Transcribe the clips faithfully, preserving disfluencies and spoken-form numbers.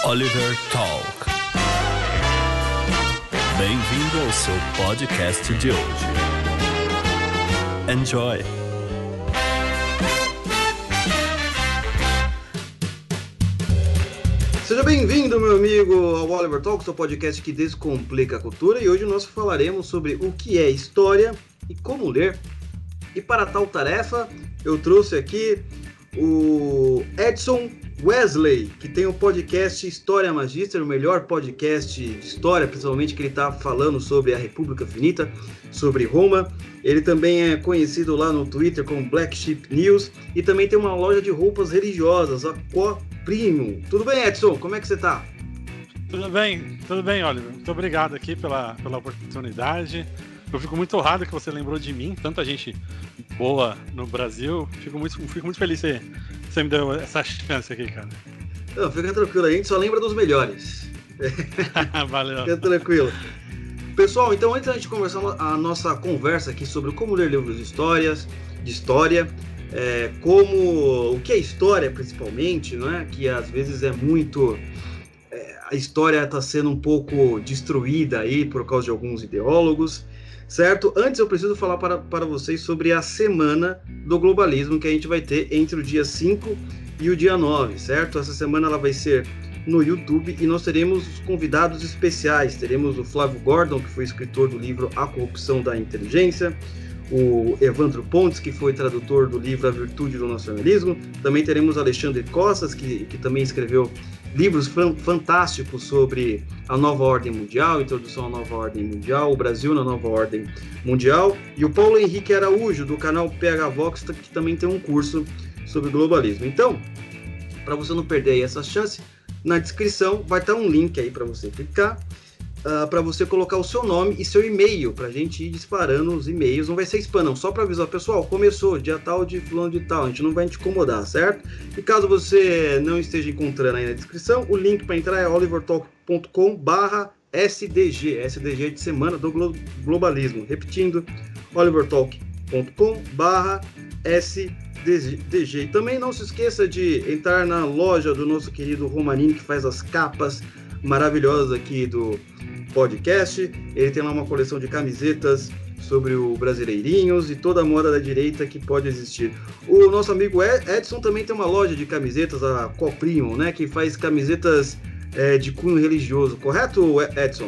Oliver Talk. Bem-vindo ao seu podcast de hoje. Enjoy! Seja bem-vindo, meu amigo, ao Oliver Talk, seu podcast que descomplica a cultura. E hoje nós falaremos sobre o que é história e como ler. E para tal tarefa, eu trouxe aqui o Edson Wesley, que tem o podcast História Magister, o melhor podcast de história, principalmente que ele está falando sobre a República Finita, sobre Roma. Ele também é conhecido lá no Twitter como Black Sheep News e também tem uma loja de roupas religiosas, a Coprimo. Tudo bem, Edson? Como é que você está? Tudo bem, tudo bem, Oliver. Muito obrigado aqui pela, pela oportunidade. Eu fico muito honrado que você lembrou de mim, tanta gente boa no Brasil. Fico muito, fico muito feliz que você me deu essa chance aqui, cara. Não, fica tranquilo, a gente só lembra dos melhores. Valeu. Fica tranquilo. Pessoal, então antes da gente começar a nossa conversa aqui sobre como ler livros de histórias, de história, é, como o que é história principalmente, não é? Que às vezes é muito... É, a história está sendo um pouco destruída aí por causa de alguns ideólogos. Certo? Antes eu preciso falar para, para vocês sobre a semana do globalismo que a gente vai ter entre o dia cinco e o dia nove, certo? Essa semana ela vai ser no YouTube e nós teremos convidados especiais. Teremos o Flávio Gordon, que foi escritor do livro A Corrupção da Inteligência, o Evandro Pontes, que foi tradutor do livro A Virtude do Nacionalismo. Também teremos Alexandre Costas, que, que também escreveu livros fantásticos sobre a nova ordem mundial, introdução à nova ordem mundial, o Brasil na nova ordem mundial, e o Paulo Henrique Araújo, do canal P H Vox, que também tem um curso sobre globalismo. Então, para você não perder aí essa chance, na descrição vai estar um link aí para você clicar, uh, para você colocar o seu nome e seu e-mail, para a gente ir disparando os e-mails. Não vai ser spam não, só para avisar, pessoal, começou, dia tal de fulano de tal, a gente não vai te incomodar, certo? E caso você não esteja encontrando aí na descrição, o link para entrar é olivertalk ponto com barra S D G, S D G de semana do glo- globalismo. Repetindo, olivertalk ponto com barra S D G. E também não se esqueça de entrar na loja do nosso querido Romanini, que faz as capas maravilhosas aqui do podcast. Ele tem lá uma coleção de camisetas sobre o Brasileirinhos e toda a moda da direita que pode existir. O nosso amigo Edson também tem uma loja de camisetas, a Coprimo, né, que faz camisetas é, de cunho religioso, correto, Edson?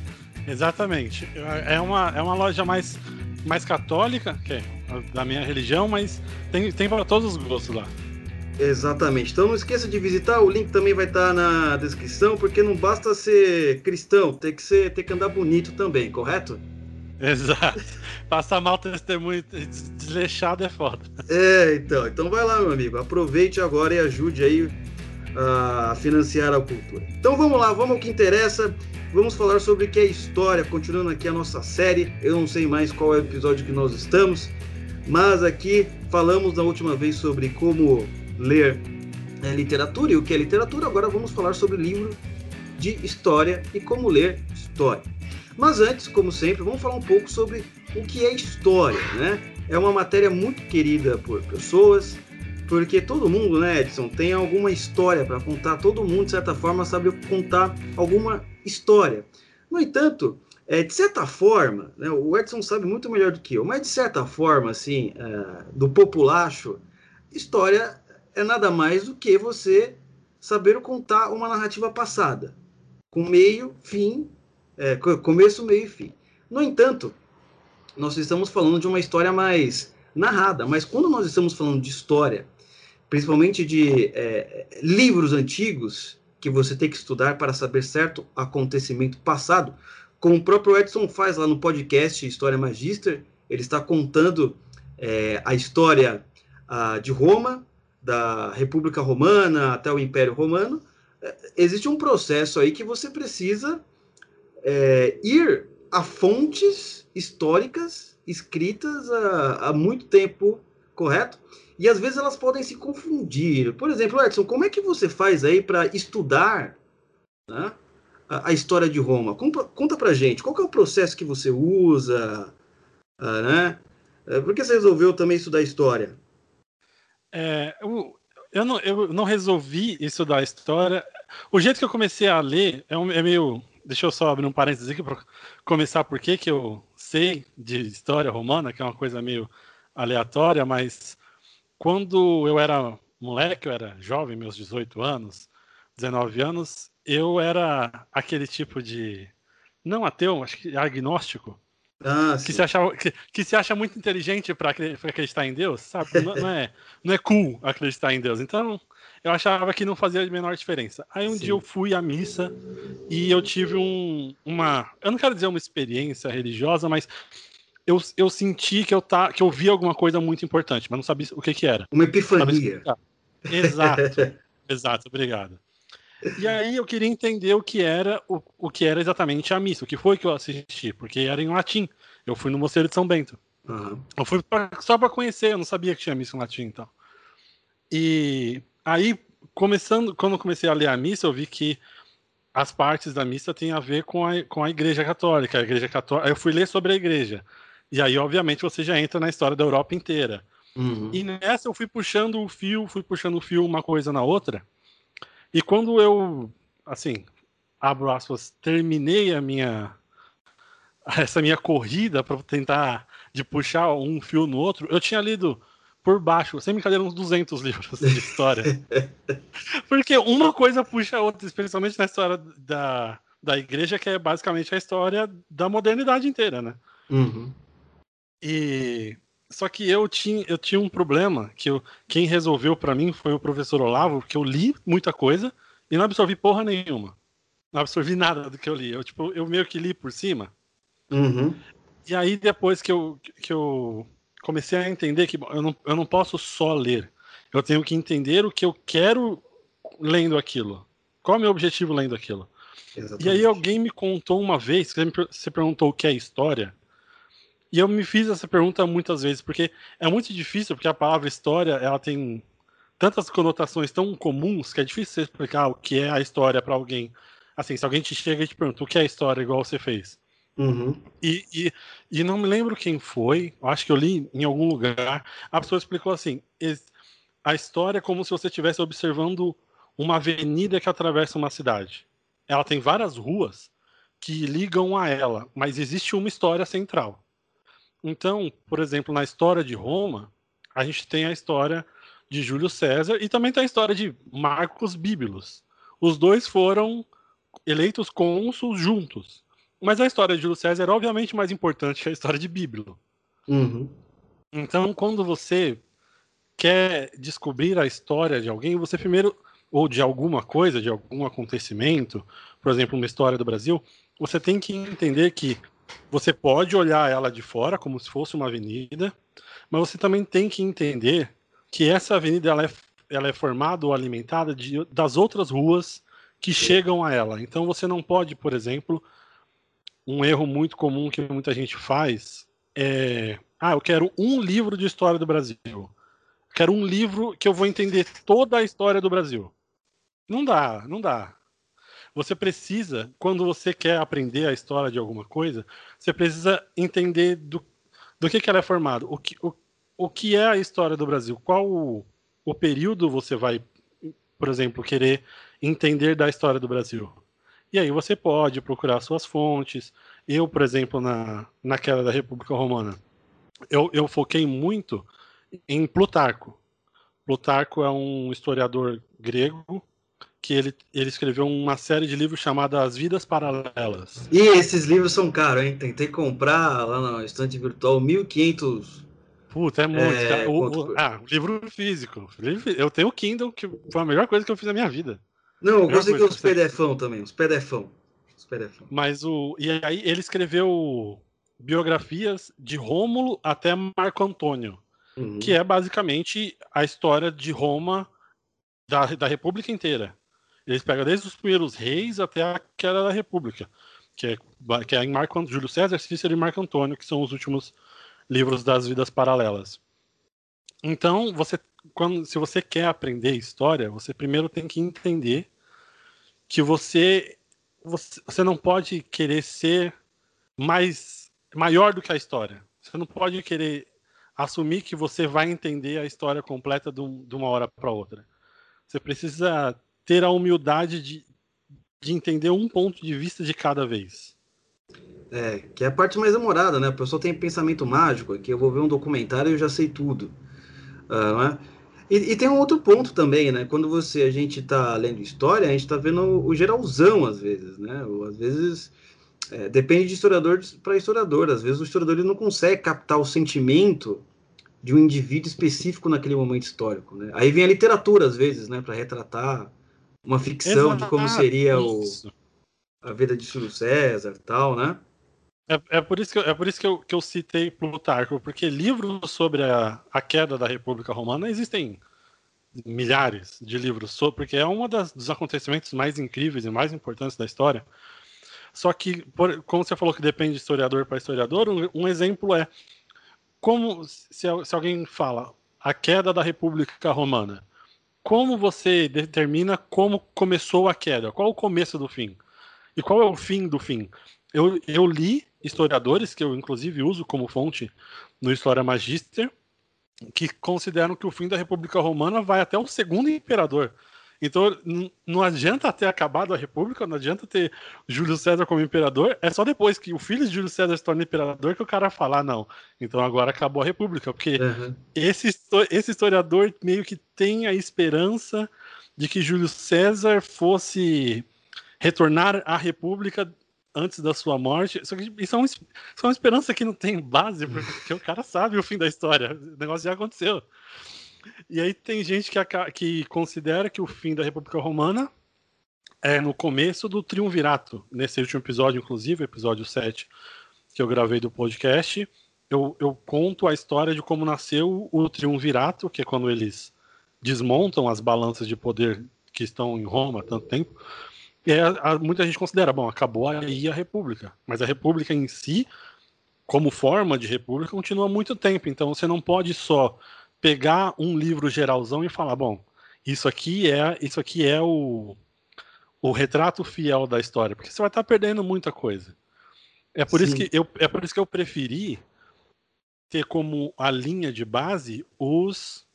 Exatamente. É uma, é uma loja mais, mais católica, que é da minha religião, mas tem, tem para todos os gostos lá. Exatamente. Então não esqueça de visitar, o link também vai estar na descrição, porque não basta ser cristão, tem que, ser, tem que andar bonito também, correto? Exato. Passar mal testemunho desleixado é foda. É, então. Então vai lá, meu amigo. Aproveite agora e ajude aí a financiar a cultura. Então vamos lá, vamos ao que interessa. Vamos falar sobre o que é história, continuando aqui a nossa série. Eu não sei mais qual é o episódio que nós estamos, mas aqui falamos na última vez sobre como ler é, literatura e o que é literatura. Agora vamos falar sobre livro de história e como ler história. Mas antes, como sempre, vamos falar um pouco sobre o que é história, né? É uma matéria muito querida por pessoas, porque todo mundo, né, Edson, tem alguma história para contar. Todo mundo, de certa forma, sabe contar alguma história. No entanto, é, de certa forma, né, o Edson sabe muito melhor do que eu, mas de certa forma, assim, é, do populacho, história é nada mais do que você saber contar uma narrativa passada, com meio, fim, É, começo, meio e fim. No entanto, nós estamos falando de uma história mais narrada, mas quando nós estamos falando de história, principalmente de é, livros antigos, que você tem que estudar para saber certo acontecimento passado, como o próprio Edson faz lá no podcast História Magister, ele está contando é, a história a, de Roma, da República Romana até o Império Romano. É, existe um processo aí que você precisa É, ir a fontes históricas escritas há, há muito tempo, correto? E às vezes elas podem se confundir. Por exemplo, Edson, como é que você faz aí para estudar, né, a, a história de Roma? Conta, conta pra gente, qual que é o processo que você usa, uh, né? Por que você resolveu também estudar história? É, eu, eu, não, eu não resolvi estudar história. O jeito que eu comecei a ler é, um, é meio... Deixa eu só abrir um parênteses aqui para começar por que eu sei de história romana, que é uma coisa meio aleatória, mas quando eu era moleque, eu era jovem, meus dezoito anos, dezenove anos, eu era aquele tipo de... Não ateu, acho que agnóstico, Ah, que sim. se, achava, que, que se acha muito inteligente para acreditar em Deus, sabe? Não, não, é, não é cool acreditar em Deus. Então, eu achava que não fazia a menor diferença. Aí um dia eu Sim. fui à missa e eu tive um, uma... Eu não quero dizer uma experiência religiosa, mas eu, eu senti que eu, tá, que eu vi alguma coisa muito importante, mas não sabia o que, que era. Uma Não sabia epifania. explicar. Exato. Exato, obrigado. E aí eu queria entender o que era o, o que era exatamente a missa, o que foi que eu assisti, porque era em latim. Eu fui no Mosteiro de São Bento. Uhum. Eu fui pra, só para conhecer, eu não sabia que tinha missa em latim, então. E aí, começando, quando eu comecei a ler a missa, eu vi que as partes da missa têm a ver com a, com a Igreja Católica. A Igreja Católica. Aí eu fui ler sobre a Igreja. E aí, obviamente, você já entra na história da Europa inteira. Uhum. E nessa eu fui puxando o fio, fui puxando o fio uma coisa na outra. E quando eu, assim, abro aspas, terminei a minha essa minha corrida para tentar de puxar um fio no outro, eu tinha lido por baixo, sem brincadeira, uns duzentos livros de história. Porque uma coisa puxa a outra, especialmente na história da, da igreja, que é basicamente a história da modernidade inteira, né? Uhum. E só que eu tinha, eu tinha um problema que eu, quem resolveu para mim foi o professor Olavo, porque eu li muita coisa e não absorvi porra nenhuma. Não absorvi nada do que eu li. Eu, tipo, eu meio que li por cima. Uhum. E aí, depois que eu, que eu comecei a entender que bom, eu, não, eu não posso só ler. Eu tenho que entender o que eu quero lendo aquilo. Qual é o meu objetivo lendo aquilo? E aí Exatamente. alguém me contou uma vez, que você perguntou o que é história, e eu me fiz essa pergunta muitas vezes, porque é muito difícil, porque a palavra história, ela tem tantas conotações tão comuns, que é difícil você explicar o que é a história para alguém. Assim, se alguém te chega e te pergunta o que é história, igual você fez. Uhum. E, e, e não me lembro quem foi, acho que eu li em algum lugar, a pessoa explicou assim, a história é como se você estivesse observando uma avenida que atravessa uma cidade. Ela tem várias ruas que ligam a ela, mas existe uma história central. Então, por exemplo, na história de Roma, a gente tem a história de Júlio César e também tem a história de Marcos Bíbelos. Os dois foram eleitos cônsuls juntos. Mas a história de Júlio César é obviamente mais importante que a história de Bíblia. Uhum. Então, quando você quer descobrir a história de alguém, você primeiro, ou de alguma coisa, de algum acontecimento, por exemplo, uma história do Brasil, você tem que entender que você pode olhar ela de fora como se fosse uma avenida, mas você também tem que entender que essa avenida ela é, ela é formada ou alimentada de, das outras ruas que chegam a ela. Então você não pode, por exemplo, um erro muito comum que muita gente faz é: ah, eu quero um livro de história do Brasil. Eu quero um livro que eu vou entender toda a história do Brasil. Não dá, não dá. Você precisa, quando você quer aprender a história de alguma coisa, você precisa entender do, do que, que ela é formada. O que, o, o que é a história do Brasil? Qual o, o período você vai, por exemplo, querer entender da história do Brasil? E aí você pode procurar suas fontes. Eu, por exemplo, na, naquela da República Romana, eu, eu foquei muito em Plutarco. Plutarco é um historiador grego que ele, ele escreveu uma série de livros chamada As Vidas Paralelas. E esses livros são caros, hein? Tentei comprar lá na estante virtual mil e quinhentos Puta, é muito, cara. é, conto O, o, por... ah, livro físico. Eu tenho o Kindle, que foi a melhor coisa que eu fiz na minha vida. Não, eu Melhor gostei que coisa é que eu os fiz na vida. PDFão também, os PDFão. Os PDFão. Mas o. E aí ele escreveu biografias de Rômulo até Marco Antônio, que Uhum. é basicamente a história de Roma da, da República inteira. Eles pegam desde os primeiros reis até a queda da República, que é, que é em Marco, Júlio César, Cícero e Marco Antônio, que são os últimos livros das vidas paralelas. Então, você, quando, se você quer aprender história, você primeiro tem que entender que você, você, você não pode querer ser mais maior do que a história. Você não pode querer assumir que você vai entender a história completa de, um, de uma hora para outra. Você precisa ter a humildade de, de entender um ponto de vista de cada vez. É, que é a parte mais demorada, né? A pessoa tem pensamento mágico, que eu vou ver um documentário e eu já sei tudo. Uh, não é? e, e tem um outro ponto também, né? Quando você, a gente está lendo história, a gente está vendo o geralzão, às vezes, né? Ou, às vezes, é, depende de historiador para historiador. Às vezes o historiador ele não consegue captar o sentimento de um indivíduo específico naquele momento histórico, né? Aí vem a literatura, às vezes, né? Para retratar uma ficção Exato, de como seria o, a vida de Júlio César e tal, né? É, é por isso, que eu, é por isso que, eu, que eu citei Plutarco, porque livros sobre a, a queda da República Romana existem milhares de livros, sobre, porque é um dos acontecimentos mais incríveis e mais importantes da história. Só que, por, como você falou que depende de historiador para historiador, um, um exemplo é como se, se alguém fala a queda da República Romana, como você determina como começou a queda? Qual o começo do fim? E qual é o fim do fim? Eu, eu li historiadores, que eu inclusive uso como fonte no História Magister, que consideram que o fim da República Romana vai até o segundo imperador. Então não adianta ter acabado a República, não adianta ter Júlio César como imperador, é só depois que o filho de Júlio César se torna imperador que o cara fala, ah, não, então agora acabou a República, porque uhum. esse, esse historiador meio que tem a esperança de que Júlio César fosse retornar à República antes da sua morte. Só que isso é, um, isso é uma esperança que não tem base, porque o cara sabe o fim da história. O negócio já aconteceu. E aí tem gente que, que considera que o fim da República Romana é no começo do Triunvirato. Nesse último episódio, inclusive, episódio sete, que eu gravei do podcast, eu, eu conto a história de como nasceu o Triunvirato, que é quando eles desmontam as balanças de poder que estão em Roma há tanto tempo. E aí, a, a, muita gente considera, bom, acabou aí a República. Mas a República em si, como forma de República, continua há muito tempo. Então você não pode só pegar um livro geralzão e falar, bom, isso aqui é, isso aqui é o, o retrato fiel da história. Porque você vai estar perdendo muita coisa. É por, isso que eu, é por isso que eu preferi ter como a linha de base os,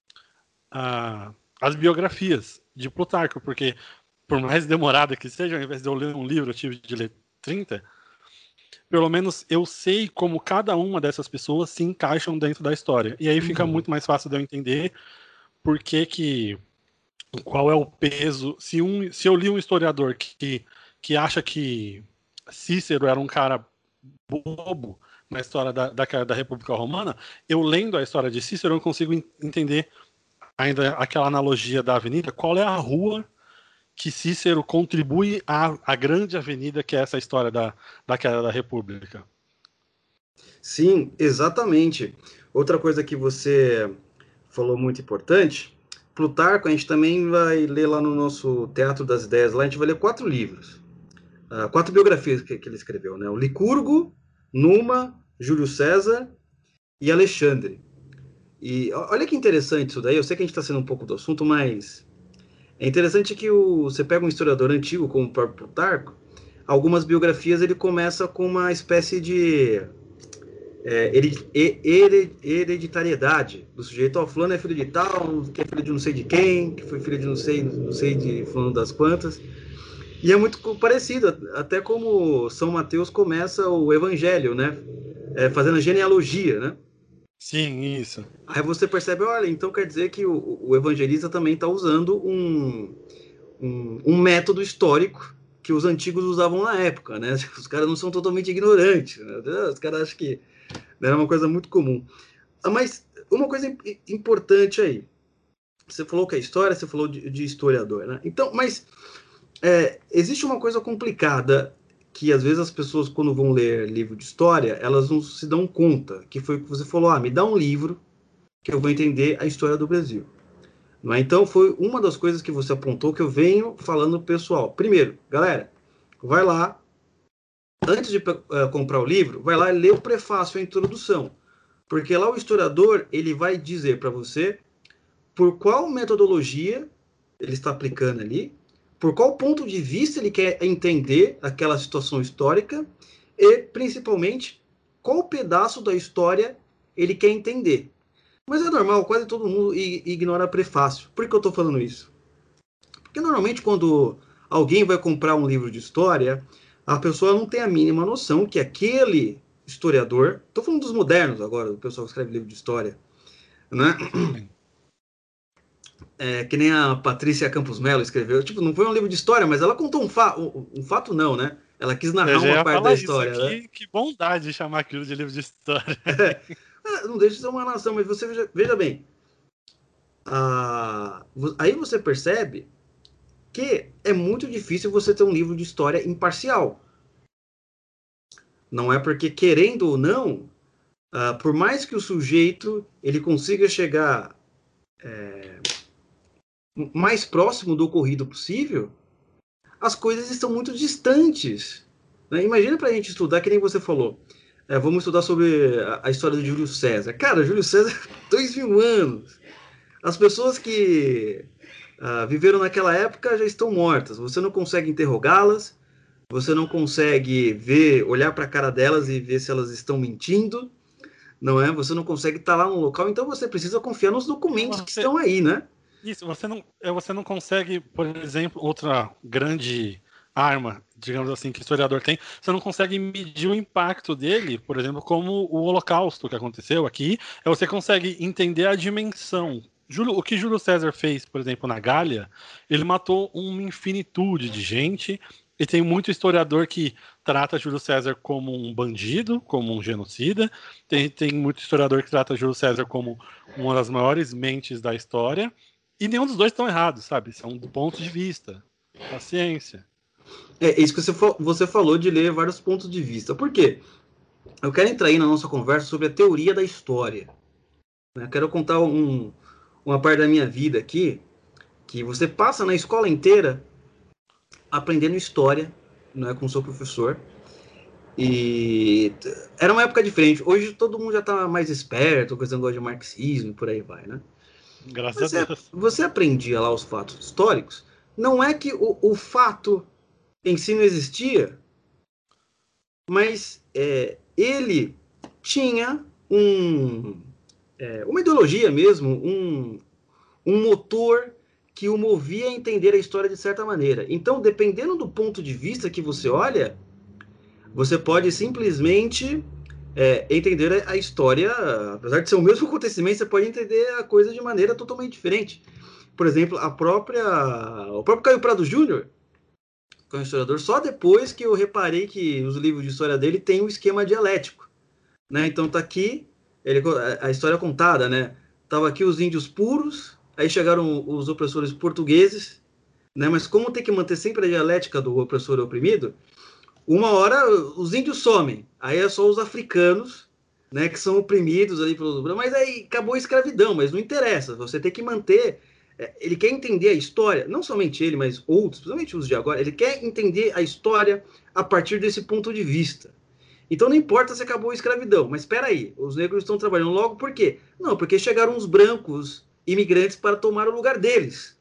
a, as biografias de Plutarco. Porque por mais demorada que seja, ao invés de eu ler um livro, eu tive de ler trinta, pelo menos eu sei como cada uma dessas pessoas se encaixam dentro da história. E aí fica uhum. muito mais fácil de eu entender por que que, qual é o peso. Se, um, se eu li um historiador que, que acha que Cícero era um cara bobo na história da, da, da República Romana, eu lendo a história de Cícero, eu consigo entender ainda aquela analogia da avenida, qual é a rua que Cícero contribui à, à grande avenida que é essa história da, da queda da República. Sim, exatamente. Outra coisa que você falou muito importante, Plutarco, a gente também vai ler lá no nosso Teatro das Ideias, lá a gente vai ler quatro livros, uh, quatro biografias que, que ele escreveu, né? O Licurgo, Numa, Júlio César e Alexandre. E olha que interessante isso daí, eu sei que a gente está sendo um pouco do assunto, mas é interessante que o, você pega um historiador antigo, como o próprio Plutarco, algumas biografias ele começa com uma espécie de é, hereditariedade do sujeito. Ó, fulano é filho de tal, que é filho de não sei de quem, que foi filho de não sei, não sei de fulano das quantas. E é muito parecido, até como São Mateus começa o Evangelho, né? É, fazendo genealogia, né? Sim, isso. Aí você percebe, olha, então quer dizer que o, o evangelista também está usando um, um, um método histórico que os antigos usavam na época, né? Os caras não são totalmente ignorantes, né? Os caras acham que era uma coisa muito comum. Mas uma coisa importante aí, você falou que é história, você falou de, de historiador, né? Então, mas é, existe uma coisa complicada que às vezes as pessoas, quando vão ler livro de história, elas não se dão conta, que foi o que você falou, ah, me dá um livro que eu vou entender a história do Brasil. Não é? Então, foi uma das coisas que você apontou que eu venho falando pro pessoal. Primeiro, galera, vai lá, antes de uh, comprar o livro, vai lá e lê o prefácio, a introdução. Porque lá o historiador, ele vai dizer para você por qual metodologia ele está aplicando ali, por qual ponto de vista ele quer entender aquela situação histórica e, principalmente, qual pedaço da história ele quer entender. Mas é normal, quase todo mundo ignora prefácio. Por que eu estou falando isso? Porque normalmente quando alguém vai comprar um livro de história, a pessoa não tem a mínima noção que aquele historiador, estou falando dos modernos agora, do pessoal que escreve livro de história, né? É, que nem a Patrícia Campos Mello escreveu. Tipo, não foi um livro de história, mas ela contou um, fa um, um fato, não, né? Ela quis narrar Eu já uma ia parte da falar isso história, né? aqui, que bondade de chamar aquilo de livro de história. É, não deixa de ser uma nação, mas você veja, veja bem. Ah, aí você percebe que é muito difícil você ter um livro de história imparcial. Não é porque, querendo ou não, ah, por mais que o sujeito ele consiga chegar é, mais próximo do ocorrido possível, as coisas estão muito distantes. Né? Imagina para a gente estudar, que nem você falou. É, vamos estudar sobre a, a história de Júlio César. Cara, Júlio César, dois mil anos. As pessoas que uh, viveram naquela época já estão mortas. Você não consegue interrogá-las, você não consegue ver, olhar para a cara delas e ver se elas estão mentindo, não é? Você não consegue estar lá no local, então você precisa confiar nos documentos que Você, estão aí, né? isso, você não, é, você não consegue, por exemplo, outra grande arma, digamos assim, que o historiador tem, você não consegue medir o impacto dele, por exemplo, como o Holocausto que aconteceu aqui, é você consegue entender a dimensão. Júlio, o que Júlio César fez, por exemplo, na Gália, ele matou uma infinitude de gente, e tem muito historiador que trata Júlio César como um bandido, como um genocida, tem, tem muito historiador que trata Júlio César como uma das maiores mentes da história, e nenhum dos dois estão errados, sabe? São pontos de vista, paciência. É isso que você, você falou de ler vários pontos de vista. Por quê? Eu quero entrar aí na nossa conversa sobre a teoria da história. Eu quero contar um, uma parte da minha vida aqui, que você passa na escola inteira aprendendo história, né, com o seu professor. E era uma época diferente. Hoje todo mundo já está mais esperto, com esse negócio de marxismo e por aí vai, né? Graças Você, a Deus. você aprendia lá os fatos históricos. Não é que o, o fato em si não existia, mas é, ele tinha um, é, uma ideologia mesmo, um, um motor que o movia a entender a história de certa maneira. Então, dependendo do ponto de vista que você olha, você pode simplesmente é, entender a história, apesar de ser o mesmo acontecimento, você pode entender a coisa de maneira totalmente diferente. Por exemplo, a própria, o próprio Caio Prado Júnior, que é um historiador, só depois que eu reparei que os livros de história dele têm um esquema dialético. Né? Então tá aqui ele, a história contada, né? Tava aqui os índios puros, aí chegaram os opressores portugueses, né? Mas como tem que manter sempre a dialética do opressor e oprimido, uma hora os índios somem, aí é só os africanos, né, que são oprimidos ali pelos... Mas aí acabou a escravidão, mas não interessa, você tem que manter... Ele quer entender a história, não somente ele, mas outros, principalmente os de agora, ele quer entender a história a partir desse ponto de vista. Então não importa se acabou a escravidão, mas espera aí, os negros estão trabalhando logo por quê? Não, porque chegaram os brancos imigrantes para tomar o lugar deles.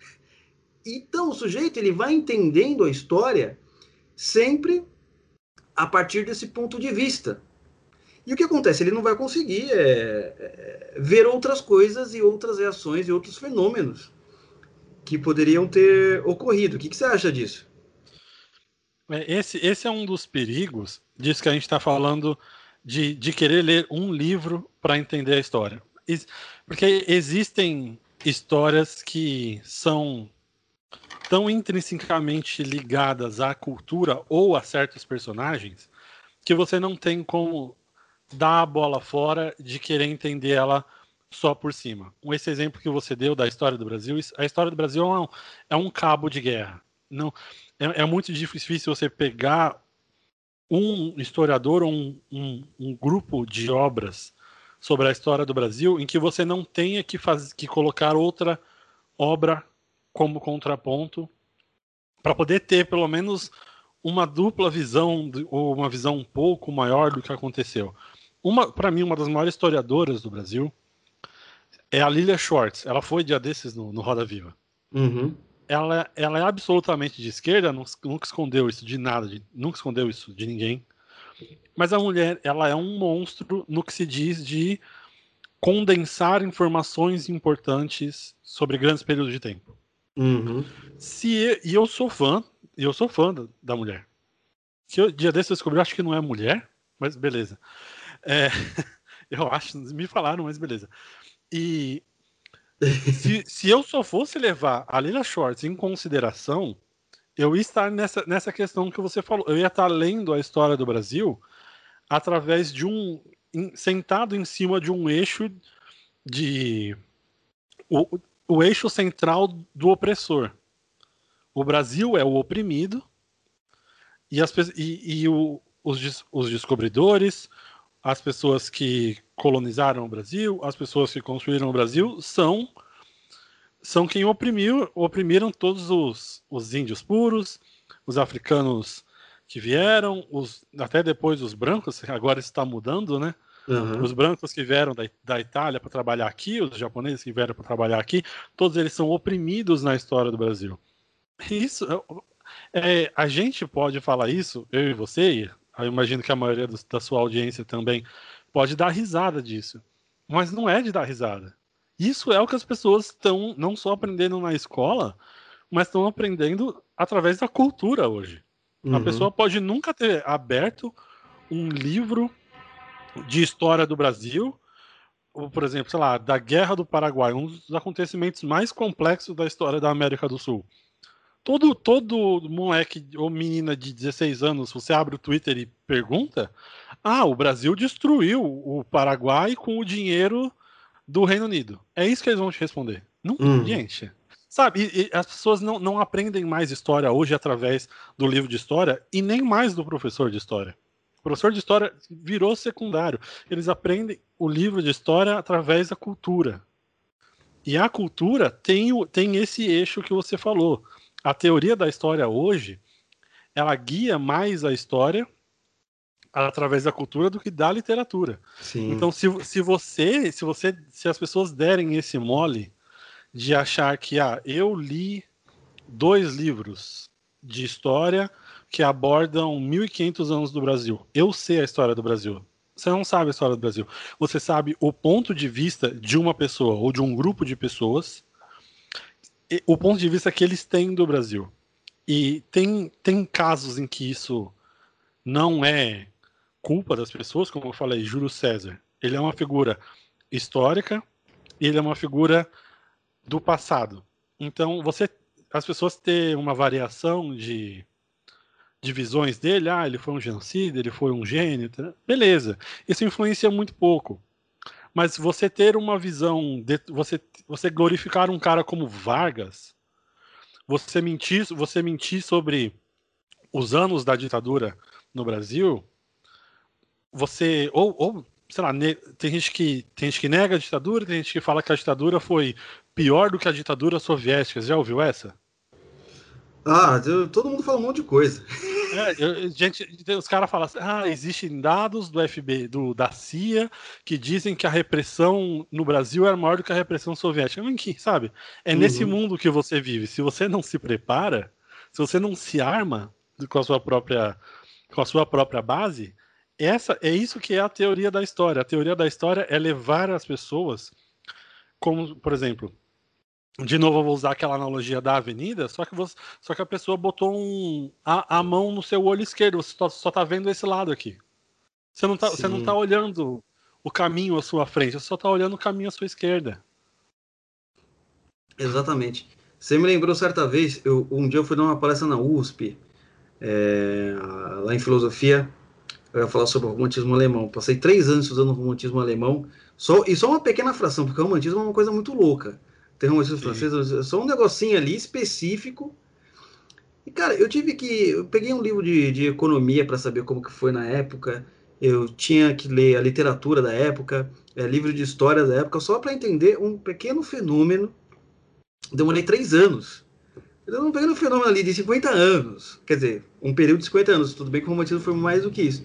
Então o sujeito ele vai entendendo a história sempre a partir desse ponto de vista. E o que acontece? Ele não vai conseguir é, é, ver outras coisas e outras reações e outros fenômenos que poderiam ter ocorrido. O que, que você acha disso? Esse, esse é um dos perigos disso que a gente está falando de, de querer ler um livro para entender a história. Porque existem histórias que são tão intrinsecamente ligadas à cultura ou a certos personagens que você não tem como dar a bola fora de querer entender ela só por cima. Esse exemplo que você deu da história do Brasil, a história do Brasil é um, é um cabo de guerra. Não, é, é muito difícil você pegar um historiador ou um, um, um grupo de obras sobre a história do Brasil em que você não tenha que, faz, que colocar outra obra como contraponto para poder ter pelo menos uma dupla visão ou uma visão um pouco maior do que aconteceu. Uma, para mim, uma das maiores historiadoras do Brasil é a Lilia Schwartz. Ela foi dia desses no, no Roda Viva. Uhum. Ela, ela é absolutamente de esquerda, nunca escondeu isso de nada, de, nunca escondeu isso de ninguém. Mas a mulher, ela é um monstro no que se diz de condensar informações importantes sobre grandes períodos de tempo. Uhum. Se, e eu sou fã, e eu sou fã da, da mulher. Que eu, dia desse eu descobri, acho que não é mulher, mas beleza. É, eu acho, me falaram, mas beleza. E se, se eu só fosse levar a Lila Schwartz em consideração, eu ia estar nessa, nessa questão que você falou. Eu ia estar lendo a história do Brasil através de um. Em, sentado em cima de um eixo de. O, o eixo central do opressor. O Brasil é o oprimido e, as, e, e o, os, os descobridores, as pessoas que colonizaram o Brasil, as pessoas que construíram o Brasil são são quem oprimiu, oprimiram todos os, os índios puros, os africanos que vieram, os, até depois os brancos, agora está mudando, né? Uhum. Os brancos que vieram da, da Itália para trabalhar aqui, os japoneses que vieram para trabalhar aqui, todos eles são oprimidos na história do Brasil. Isso, é, a gente pode falar isso, eu e você, eu imagino que a maioria do, da sua audiência também pode dar risada disso, mas não é de dar risada. Isso é o que as pessoas estão não só aprendendo na escola, mas estão aprendendo através da cultura hoje. Uhum. A pessoa pode nunca ter aberto um livro de história do Brasil, ou, por exemplo, sei lá, da Guerra do Paraguai, um dos acontecimentos mais complexos da história da América do Sul. Todo, todo moleque ou menina de dezesseis anos, você abre o Twitter e pergunta, ah, o Brasil destruiu o Paraguai com o dinheiro do Reino Unido. É isso que eles vão te responder. Não, Uhum. gente, sabe, e, e as pessoas não, não aprendem mais história hoje através do livro de história e nem mais do professor de história. O professor de história virou secundário. Eles aprendem o livro de história através da cultura. E a cultura tem, o, tem esse eixo que você falou. A teoria da história hoje, ela guia mais a história através da cultura do que da literatura. Sim. Então, se, se você, se você, se as pessoas derem esse mole de achar que, ah, eu li dois livros de história que abordam mil e quinhentos anos do Brasil, eu sei a história do Brasil. Você não sabe a história do Brasil. Você sabe o ponto de vista de uma pessoa ou de um grupo de pessoas, o ponto de vista que eles têm do Brasil. E tem, tem casos em que isso não é culpa das pessoas, como eu falei, Júlio César. Ele é uma figura histórica e ele é uma figura do passado. Então, você, as pessoas têm uma variação de, de visões dele. Ah, ele foi um genocida, ele foi um gênio. Beleza. Isso influencia muito pouco. Mas você ter uma visão, de, você, você glorificar um cara como Vargas, você mentir, você mentir sobre os anos da ditadura no Brasil, você, ou, ou sei lá, ne, tem, gente que, tem gente que nega a ditadura, tem gente que fala que a ditadura foi pior do que a ditadura soviética. Você já ouviu essa? Ah, eu, todo mundo fala um monte de coisa. É, eu, gente, os caras falam assim, ah, existem dados do F B I, do, da C I A, que dizem que a repressão no Brasil era maior do que a repressão soviética. Sabe? É uhum. Nesse mundo que você vive. Se você não se prepara, se você não se arma com a sua própria, com a sua própria base, essa, é isso que é a teoria da história. A teoria da história é levar as pessoas, como, por exemplo, de novo eu vou usar aquela analogia da avenida, só que, você, só que a pessoa botou um, a, a mão no seu olho esquerdo, você só, só tá vendo esse lado aqui. Você não tá, você não tá olhando o caminho à sua frente, você só tá olhando o caminho à sua esquerda. Exatamente. Você me lembrou certa vez, eu, um dia eu fui dar uma palestra na U S P, é, lá em filosofia, eu ia falar sobre o romantismo alemão. Passei três anos estudando o romantismo alemão, só, e só uma pequena fração, porque o romantismo é uma coisa muito louca. Tem romantismo francês, só um negocinho ali específico. E, cara, eu tive que... Eu peguei um livro de, de economia para saber como que foi na época. Eu tinha que ler a literatura da época, é, livro de história da época, só para entender um pequeno fenômeno. Demorei três anos. Eu não peguei um fenômeno ali de cinquenta anos. Quer dizer, um período de cinquenta anos. Tudo bem que o romantismo foi mais do que isso.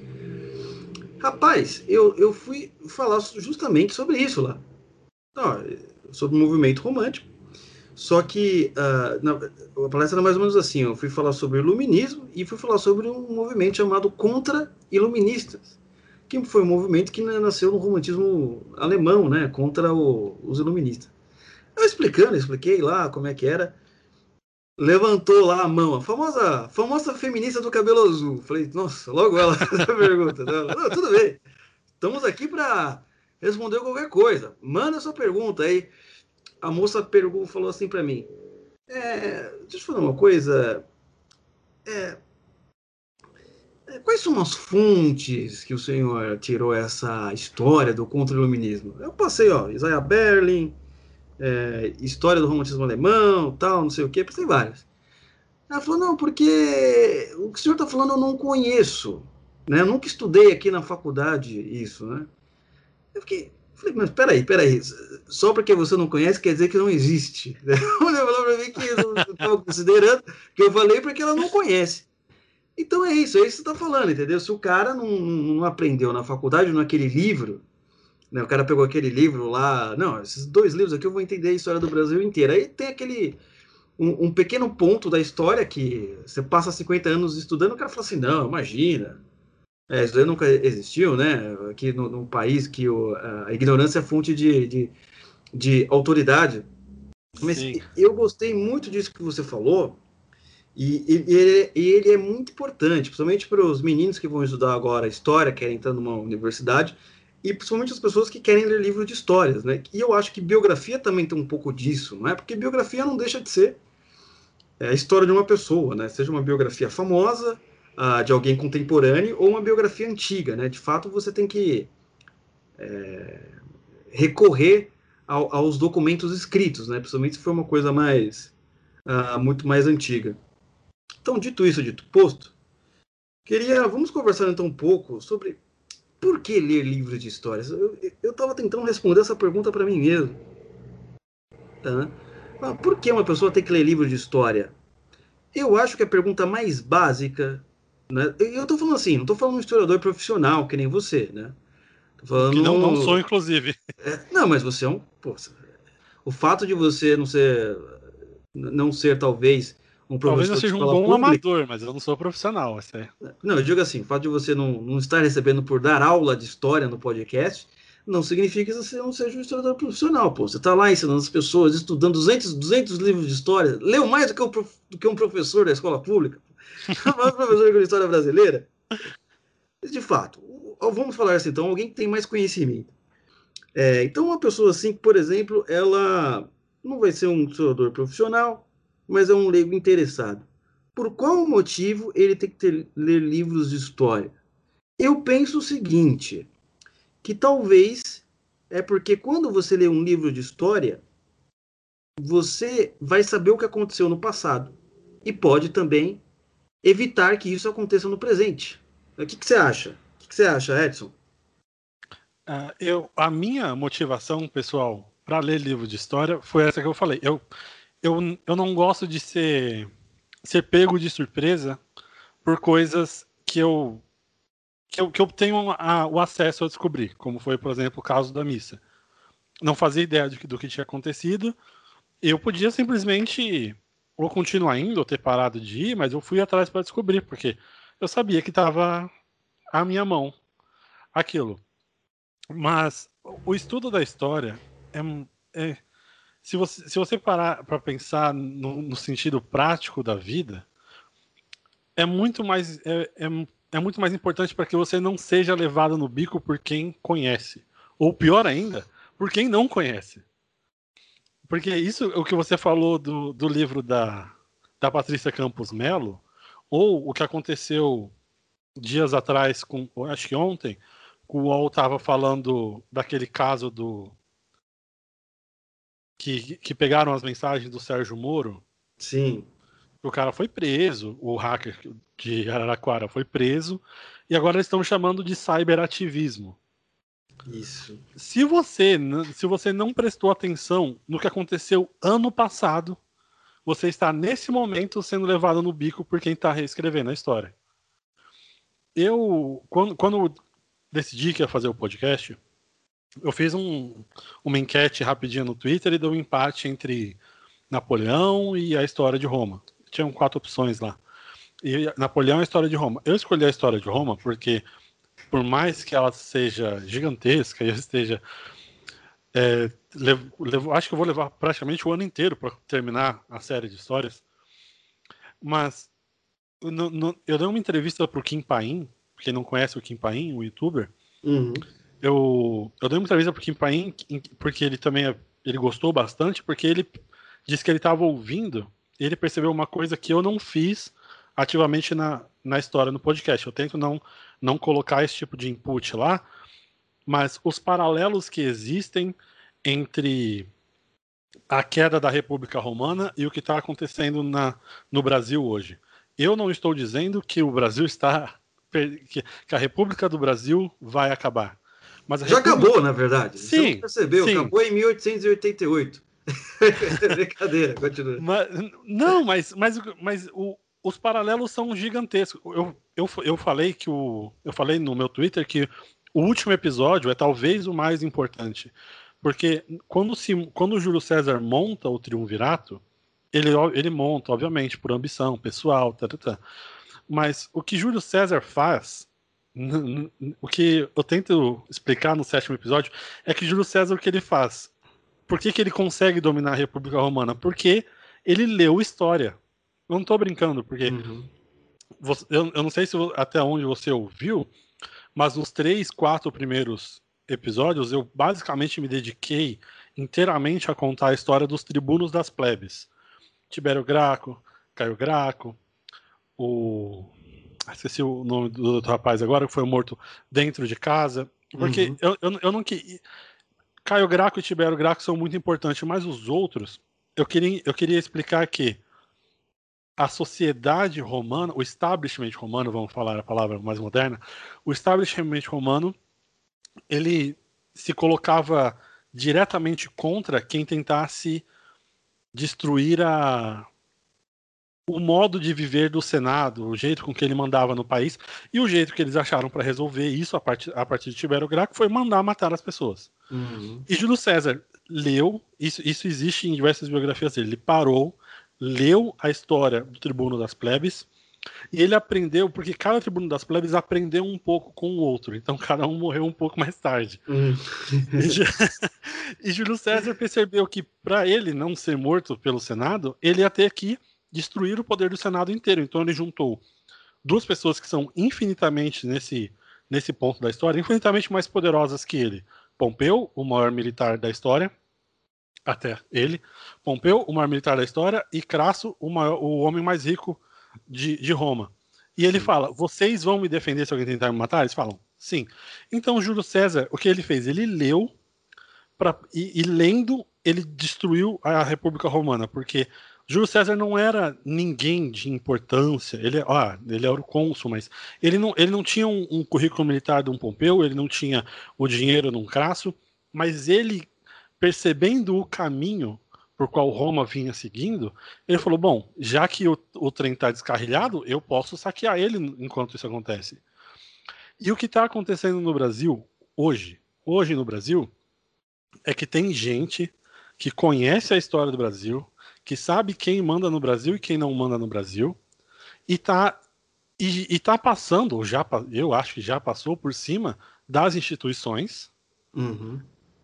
Rapaz, eu, eu fui falar justamente sobre isso lá. Não, sobre o movimento romântico. Só que uh, na, a palestra era mais ou menos assim. Eu fui falar sobre o iluminismo e fui falar sobre um movimento chamado contra-iluministas, que foi um movimento que nasceu no romantismo alemão, né, contra o, os iluministas. Eu explicando, expliquei lá como é que era. levantou lá a mão, a famosa, famosa feminista do cabelo azul. Falei, nossa, logo ela fez a pergunta. Não, tudo bem. Estamos aqui para responder qualquer coisa. Manda sua pergunta aí. A moça perguntou, falou assim para mim: é, deixa eu falar uma coisa. É, quais são as fontes que o senhor tirou essa história do contra-iluminismo? Eu passei, ó, Isaiah Berlin, é, história do romantismo alemão, tal, não sei o quê, passei várias. Ela falou, não, porque o que o senhor está falando eu não conheço, né? Eu nunca estudei aqui na faculdade isso, né? Eu fiquei, falei, mas peraí, peraí, só porque você não conhece quer dizer que não existe. Ela falou para mim que eu estava considerando que eu falei porque ela não conhece. Então é isso, é isso que você está falando, entendeu? Se o cara não, não aprendeu na faculdade, naquele livro, né? O cara pegou aquele livro lá, não, esses dois livros aqui eu vou entender a história do Brasil inteira. Aí tem aquele um, um pequeno ponto da história que você passa cinquenta anos estudando, o cara fala assim, não, imagina, é, isso aí nunca existiu, né? Aqui no, num país que o, a ignorância é fonte de, de, de autoridade. Mas Sim. eu gostei muito disso que você falou, e, e, ele, e ele é muito importante, principalmente para os meninos que vão estudar agora história, querem entrar numa universidade, e principalmente as pessoas que querem ler livros de histórias, né? E eu acho que biografia também tem um pouco disso, não é? Porque biografia não deixa de ser a história de uma pessoa, né? Seja uma biografia famosa, uh, de alguém contemporâneo, ou uma biografia antiga, né? De fato, você tem que é, recorrer ao, aos documentos escritos, né? Principalmente se for uma coisa mais uh, muito mais antiga. Então, dito isso, dito posto, queria, vamos conversar então um pouco sobre por que ler livros de histórias. Eu estava tentando responder essa pergunta para mim mesmo. Tá? Ah, por que uma pessoa tem que ler livro de história? Eu acho que a pergunta mais básica, né? Eu estou falando assim, não estou falando um historiador profissional, que nem você, né? Tô Que não, não falando. sou, inclusive. É, não, mas você é um. Pô, o fato de você não ser. Não ser, talvez, um Talvez eu professor de seja um escola bom pública. amador, mas eu não sou profissional. Isso é. Não, eu digo assim, o fato de você não, não estar recebendo por dar aula de história no podcast não significa que você não seja um historiador profissional, pô. Você está lá ensinando as pessoas, estudando duzentos, duzentos livros de história, leu mais do que, um, do que um professor da escola pública, mais professor de história brasileira. De fato, vamos falar assim, então, alguém que tem mais conhecimento. É, então, uma pessoa assim, por exemplo, ela não vai ser um historiador profissional, mas é um leigo interessado. Por qual motivo ele tem que ter, ler livros de história? Eu penso o seguinte, que talvez é porque quando você lê um livro de história, você vai saber o que aconteceu no passado e pode também evitar que isso aconteça no presente. O que, que você acha? O que, que você acha, Edson? Uh, eu, a minha motivação, pessoal, para ler livro de história foi essa que eu falei. Eu, eu, eu não gosto de ser, ser pego de surpresa por coisas que eu, que eu, que eu tenho a, o acesso a descobrir, como foi, por exemplo, o caso da missa. Não fazia ideia de, do que tinha acontecido. Eu podia simplesmente ou continuar indo, ou ter parado de ir, mas eu fui atrás para descobrir, porque eu sabia que estava à minha mão aquilo. Mas o estudo da história é, é se você se você parar para pensar no, no sentido prático da vida, é muito mais é, é, é muito mais importante para que você não seja levado no bico por quem conhece, ou pior ainda, por quem não conhece. Porque isso, o que você falou do, do livro da, da Patrícia Campos Melo, ou o que aconteceu dias atrás, com, acho que ontem, o UOL estava falando daquele caso do que, que pegaram as mensagens do Sérgio Moro. Sim. O cara foi preso, o hacker de Araraquara foi preso, e agora eles estão chamando de cyberativismo. Isso. Se você, se você não prestou atenção no que aconteceu ano passado, você está nesse momento sendo levado no bico por quem está reescrevendo a história. Eu, quando, quando decidi que ia fazer o podcast, eu fiz um, uma enquete rapidinha no Twitter e deu um empate entre Napoleão e a história de Roma. Tinham quatro opções lá. E Napoleão e a história de Roma. Eu escolhi a história de Roma porque, por mais que ela seja gigantesca e eu esteja... É, levo, levo, acho que eu vou levar praticamente o ano inteiro para terminar a série de histórias. Mas no, no, eu dei uma entrevista pro Kim Paim, quem não conhece o Kim Paim, o youtuber, Uhum. eu, eu dei uma entrevista pro Kim Paim porque ele também ele gostou bastante, porque ele disse que ele estava ouvindo e ele percebeu uma coisa que eu não fiz ativamente na, na história, no podcast. Eu tento não, não colocar esse tipo de input lá, mas os paralelos que existem entre a queda da República Romana e o que está acontecendo na, no Brasil hoje. Eu não estou dizendo que o Brasil está... que, que a República do Brasil vai acabar. Mas a Já República... acabou, na verdade. Sim, Você não percebeu, sim. acabou em mil oitocentos e oitenta e oito. Brincadeira, continua. Mas, não, mas, mas, mas o, os paralelos são gigantescos. Eu, eu, eu falei que o, eu falei no meu Twitter que o último episódio é talvez o mais importante, porque quando, se, quando o Júlio César monta o triunvirato, ele, ele monta, obviamente, por ambição pessoal, tá, tá, tá. Mas o que Júlio César faz, n- n- o que eu tento explicar no sétimo episódio, é que Júlio César, o que ele faz? Por que, que ele consegue dominar a República Romana? Porque ele leu história. Eu não tô brincando, porque Uhum. você, eu, eu não sei se até onde você ouviu, mas nos três, quatro primeiros episódios eu basicamente me dediquei inteiramente a contar a história dos tribunos das plebes. Tibério Graco, Caio Graco, o... esqueci o nome do outro rapaz agora, que foi morto dentro de casa. Porque Uhum. eu, eu, eu não queria... Caio Graco e Tibério Graco são muito importantes, mas os outros, eu queria, eu queria explicar que a sociedade romana, o establishment romano, vamos falar a palavra mais moderna, o establishment romano, ele se colocava diretamente contra quem tentasse destruir a, o modo de viver do Senado, o jeito com que ele mandava no país, e o jeito que eles acharam para resolver isso a partir, a partir de Tibério Graco foi mandar matar as pessoas. Uhum. E Júlio César leu, isso, isso existe em diversas biografias dele, ele parou, leu a história do Tribuno das Plebes, e ele aprendeu, porque cada Tribuno das Plebes aprendeu um pouco com o outro, então cada um morreu um pouco mais tarde. Uhum. E, e Júlio César percebeu que para ele não ser morto pelo Senado, ele ia ter que destruir o poder do Senado inteiro, então ele juntou duas pessoas que são infinitamente, nesse, nesse ponto da história, infinitamente mais poderosas que ele. Pompeu, o maior militar da história, até ele. Pompeu, o maior militar da história, e Crasso, o, maior, o homem mais rico de, de Roma. E ele fala, vocês vão me defender se alguém tentar me matar? Eles falam, sim. Então, Júlio César, o que ele fez? Ele leu, pra, e, e lendo, ele destruiu a República Romana, porque Júlio César não era ninguém de importância, ele, ah, ele era o cônsul, mas ele não, ele não tinha um, um currículo militar de um Pompeu, ele não tinha o dinheiro de um Crasso, mas ele, percebendo o caminho por qual Roma vinha seguindo, ele falou, bom, já que o, o trem está descarrilhado, eu posso saquear ele enquanto isso acontece. E o que está acontecendo no Brasil, hoje, hoje no Brasil, é que tem gente que conhece a história do Brasil, que sabe quem manda no Brasil e quem não manda no Brasil, e tá, e, e tá passando, ou já, eu acho que já passou por cima das instituições, Uhum.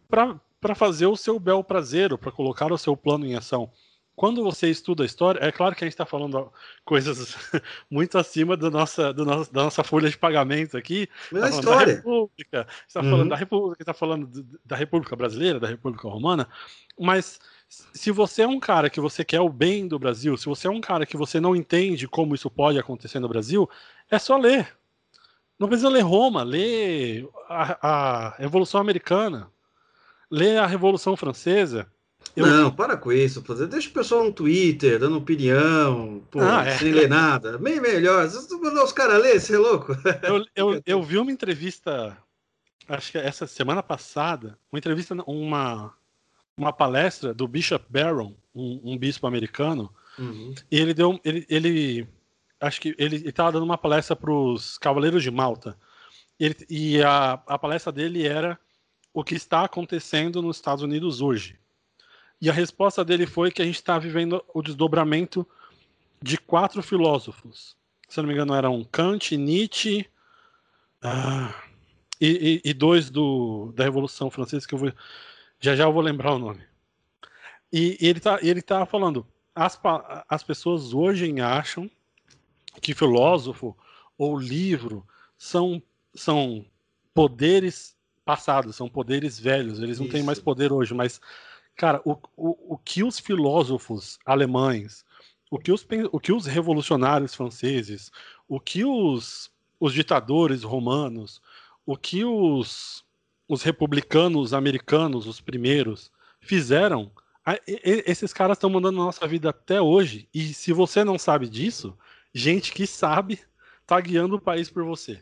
para fazer o seu bel prazer, para colocar o seu plano em ação. Quando você estuda a história, é claro que a gente está falando coisas muito acima do nossa, do nosso, da nossa folha de pagamento aqui. É Está a falando da história. República, está Uhum. falando da República, está falando da República Brasileira, da República Romana, mas se você é um cara que você quer o bem do Brasil, se você é um cara que você não entende como isso pode acontecer no Brasil, é só ler. Não precisa ler Roma, lê a, a Revolução Americana, lê a Revolução Francesa. Eu Não, vi. para com isso. Pô. Deixa o pessoal no Twitter dando opinião, Ah, pô, é. sem ler nada. Bem melhor. Se tu mandar os caras ler, você é louco? Eu, eu, eu vi uma entrevista, acho que essa semana passada, uma entrevista, uma, uma palestra do Bishop Barron, um, um bispo americano, Uhum. e ele deu, ele, ele acho que ele estava dando uma palestra para os Cavaleiros de Malta, ele, e a, a palestra dele era o que está acontecendo nos Estados Unidos hoje. E a resposta dele foi que a gente está vivendo o desdobramento de quatro filósofos. Se eu não me engano, eram Kant, Nietzsche, ah, e, e, e dois do, da Revolução Francesa, que eu vou. Já já eu vou lembrar o nome. E, e ele tá, ele tá falando. as, as pessoas hoje acham que filósofo ou livro são, são poderes passados, são poderes velhos, eles não Isso. têm mais poder hoje, mas, cara, o, o, o que os filósofos alemães, o que os, o que os revolucionários franceses, o que os, os ditadores romanos, o que os, os republicanos americanos, os primeiros, fizeram, a, e, esses caras estão mandando na nossa vida até hoje, e se você não sabe disso, gente que sabe tá guiando o país por você.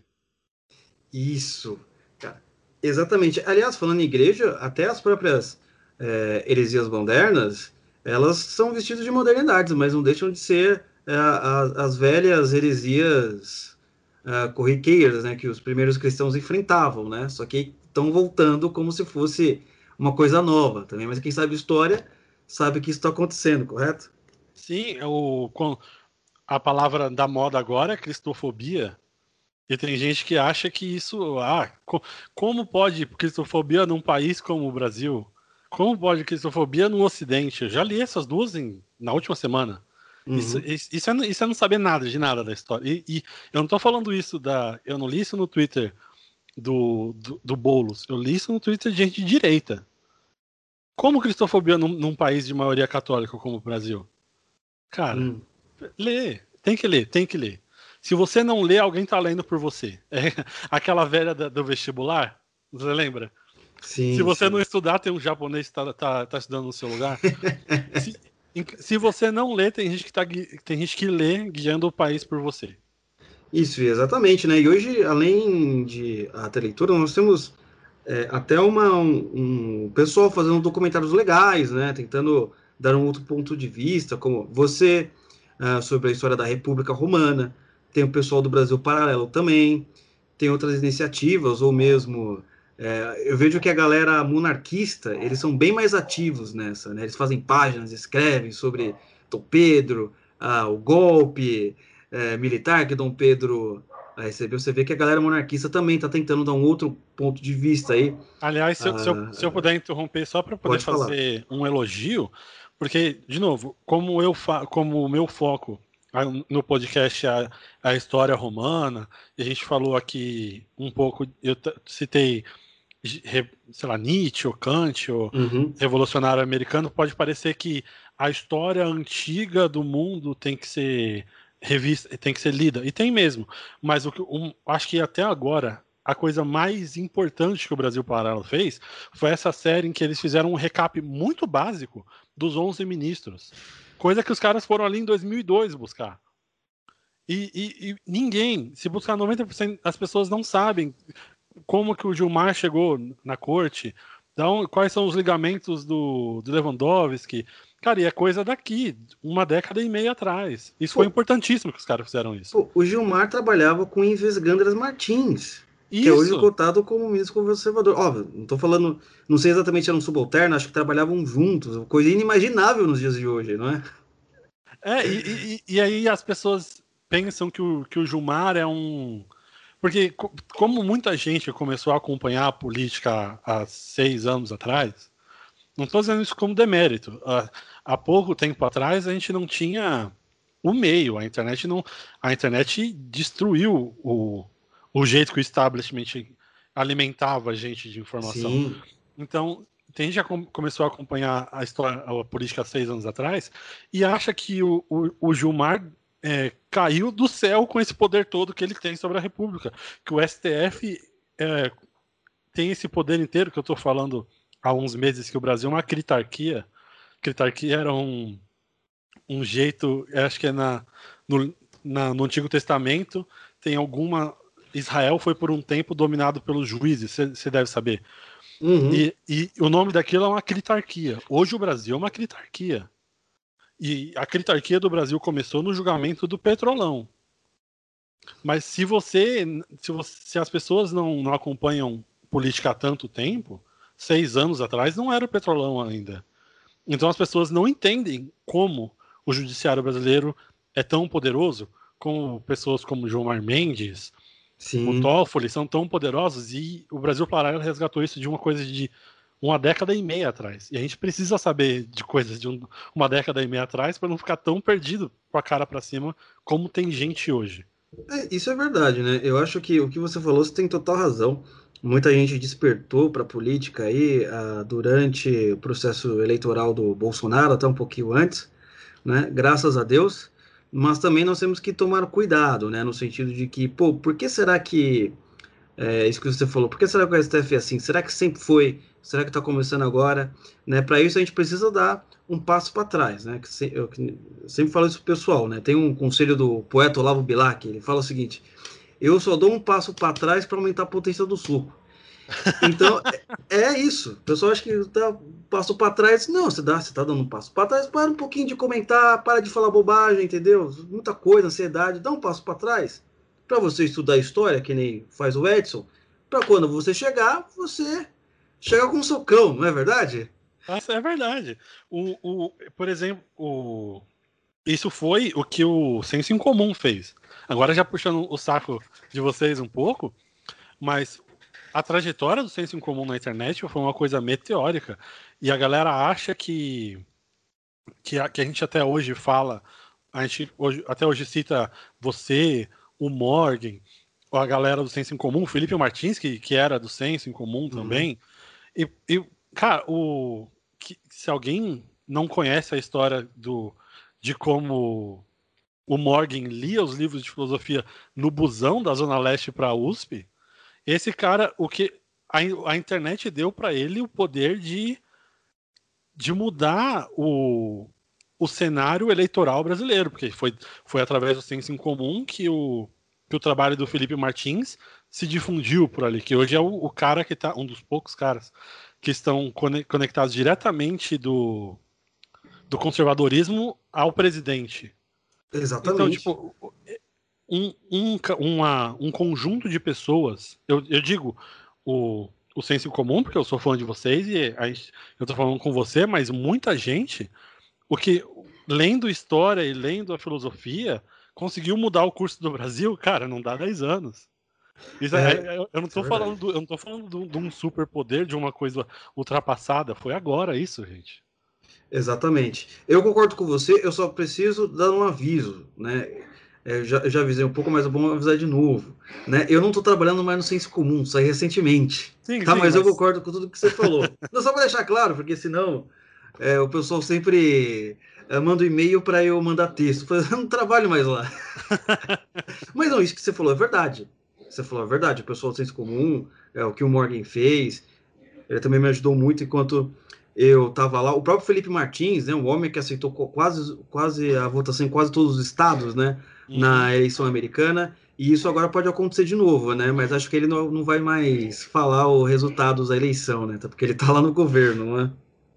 Isso, cara. Exatamente. Aliás, falando em igreja, até as próprias é, heresias modernas, elas são vestidas de modernidades, mas não deixam de ser é, as, as velhas heresias é, corriqueiras, né, que os primeiros cristãos enfrentavam, né? Só que estão voltando como se fosse uma coisa nova também. Mas quem sabe história sabe que isso está acontecendo, correto? Sim, o, a palavra da moda agora é cristofobia. E tem gente que acha que isso... Ah, co, como pode cristofobia num país como o Brasil? Como pode cristofobia no Ocidente? Eu já li essas duas em, na última semana. Uhum. Isso, isso, é, isso é não saber nada de nada da história. E, e eu não tô falando isso da... Eu não li isso no Twitter do, do, do Boulos. Eu li isso no Twitter de gente de direita. Como cristofobia num, num país de maioria católica como o Brasil? Cara, hum. lê. Tem que ler, tem que ler. Se você não lê, alguém tá lendo por você. É aquela velha da, do vestibular, você lembra? Sim, se você sim. não estudar, tem um japonês que tá, tá, tá estudando no seu lugar. se, se você não lê, tem gente, que tá, tem gente que lê guiando o país por você. Isso, exatamente, né? E hoje, além de até leitura, nós temos é, até uma, um, um pessoal fazendo documentários legais, né? Tentando dar um outro ponto de vista, como você, uh, sobre a história da República Romana. Tem o pessoal do Brasil Paralelo também. Tem outras iniciativas, ou mesmo... É, eu vejo que a galera monarquista, eles são bem mais ativos nessa, né? Eles fazem páginas, escrevem sobre Dom Pedro, ah, o golpe é, militar que Dom Pedro recebeu. Você vê que a galera monarquista também está tentando dar um outro ponto de vista aí. Aliás, se, ah, se, eu, se eu puder interromper só para poder fazer falar. um elogio, porque, de novo, como eu fa como o meu foco no podcast é a, a história romana, e a gente falou aqui um pouco, eu citei, sei lá, Nietzsche ou Kant ou uhum. revolucionário americano, pode parecer que a história antiga do mundo tem que ser revista, tem que ser lida, e tem mesmo, mas o que um, acho que até agora a coisa mais importante que o Brasil Paralelo fez foi essa série em que eles fizeram um recap muito básico dos onze ministros, coisa que os caras foram ali em dois mil e dois buscar. E, e, e ninguém, se buscar noventa por cento, as pessoas não sabem como que o Gilmar chegou na corte, então, quais são os ligamentos do, do Lewandowski. Cara, e é coisa daqui, uma década e meia atrás. Isso pô, foi importantíssimo que os caras fizeram isso. Pô, o Gilmar trabalhava com Ives Gandras Martins, isso. que é hoje cotado como ministro conservador. Óbvio, não tô falando, não sei exatamente se eram subalternos, acho que trabalhavam juntos, coisa inimaginável nos dias de hoje, não é? É, e, e, e aí as pessoas pensam que o, que o Gilmar é um... Porque como muita gente começou a acompanhar a política há seis anos atrás, não estou dizendo isso como demérito. Há pouco tempo atrás a gente não tinha o meio, a internet não, a internet destruiu o, o jeito que o establishment alimentava a gente de informação. Sim. Então, tem gente já começou a acompanhar a história, a política há seis anos atrás e acha que o, o, o Gilmar é, caiu do céu com esse poder todo que ele tem sobre a República, que o S T F é, tem esse poder inteiro que eu estou falando há uns meses, que o Brasil é uma critarquia. Critarquia era um, um jeito, acho que é na, no, na, no Antigo Testamento, tem alguma... Israel foi por um tempo dominado pelos juízes, você deve saber. Uhum. E, e o nome daquilo é uma critarquia. Hoje o Brasil é uma critarquia. E a critarquia do Brasil começou no julgamento do Petrolão. Mas se você, se, você, se as pessoas não, não acompanham política há tanto tempo, seis anos atrás não era o Petrolão ainda. Então as pessoas não entendem como o judiciário brasileiro é tão poderoso, como pessoas como Gilmar Mendes, Sim. o Toffoli, são tão poderosos, e o Brasil Paralelo resgatou isso de uma coisa de uma década e meia atrás. E a gente precisa saber de coisas de um, uma década e meia atrás para não ficar tão perdido com a cara para cima como tem gente hoje. É, isso é verdade, né? Eu acho que o que você falou, você tem total razão. Muita gente despertou para a política aí uh, durante o processo eleitoral do Bolsonaro, até um pouquinho antes, né? Graças a Deus. Mas também nós temos que tomar cuidado, né? No sentido de que, pô, por que será que é isso que você falou? Por que será que o S T F é assim? Será que sempre foi? Será que está começando agora? Né? Para isso a gente precisa dar um passo para trás, né? Que se, eu, que sempre falo isso pro pessoal, né? Tem um conselho do poeta Olavo Bilac, ele fala o seguinte: eu só dou um passo para trás para aumentar a potência do suco. Então, é, é isso. O pessoal acha que dá um passo para trás. Não, você dá, você tá dando um passo para trás, para um pouquinho de comentar, para de falar bobagem, entendeu? Muita coisa, ansiedade, dá um passo para trás para você estudar história, que nem faz o Edson, para quando você chegar, você chegar com um socão, não é verdade? Nossa, é verdade. O, o, por exemplo, o, isso foi o que o Senso em Comum fez. Agora já puxando o saco de vocês um pouco, mas a trajetória do Senso em Comum na internet foi uma coisa meteórica. E a galera acha que, que, a, que a gente até hoje fala, a gente hoje, até hoje cita você, o Morgan, ou a galera do Senso em Comum, o Felipe Martins, que, que era do Senso em Comum também. Uhum. E, e, cara, o, que, se alguém não conhece a história do, de como o Morgan lia os livros de filosofia no busão da Zona Leste para a U S P, esse cara, o que a, a internet deu para ele o poder de, de mudar o, o cenário eleitoral brasileiro, porque foi, foi através do Senso em Comum que o, que o trabalho do Felipe Martins se difundiu por ali, que hoje é o, o cara que tá, um dos poucos caras que estão conectados diretamente do, do conservadorismo ao presidente. Exatamente. Então, tipo, um, um, uma, um conjunto de pessoas, eu, eu digo o, o Senso em Comum, porque eu sou fã de vocês e a gente, eu tô falando com você, mas muita gente, o que, lendo história e lendo a filosofia, conseguiu mudar o curso do Brasil, cara, não dá dez anos. Isso, é, eu, eu não tô é falando, do, eu não tô falando de, de um superpoder, de uma coisa ultrapassada, foi agora isso, gente. Exatamente. Eu concordo com você, eu só preciso dar um aviso, né? Eu já, eu já avisei um pouco, mas é bom avisar de novo, né? Eu não estou trabalhando mais no Senso Comum, saí recentemente, sim, tá? sim, mas, mas eu concordo com tudo que você falou. Não, só para deixar claro, porque senão é, o pessoal sempre é, manda um e-mail para eu mandar texto. Eu não trabalho mais lá. Mas não, isso que você falou é verdade. Você falou é verdade. O pessoal do Senso Comum, é o que o Morgan fez, ele também me ajudou muito enquanto eu estava lá. O próprio Felipe Martins, né, um homem que aceitou quase, quase a votação em quase todos os estados, né, uhum. na eleição americana, e isso agora pode acontecer de novo, né, mas acho que ele não, não vai mais falar os resultados da eleição, né, porque ele está lá no governo, né.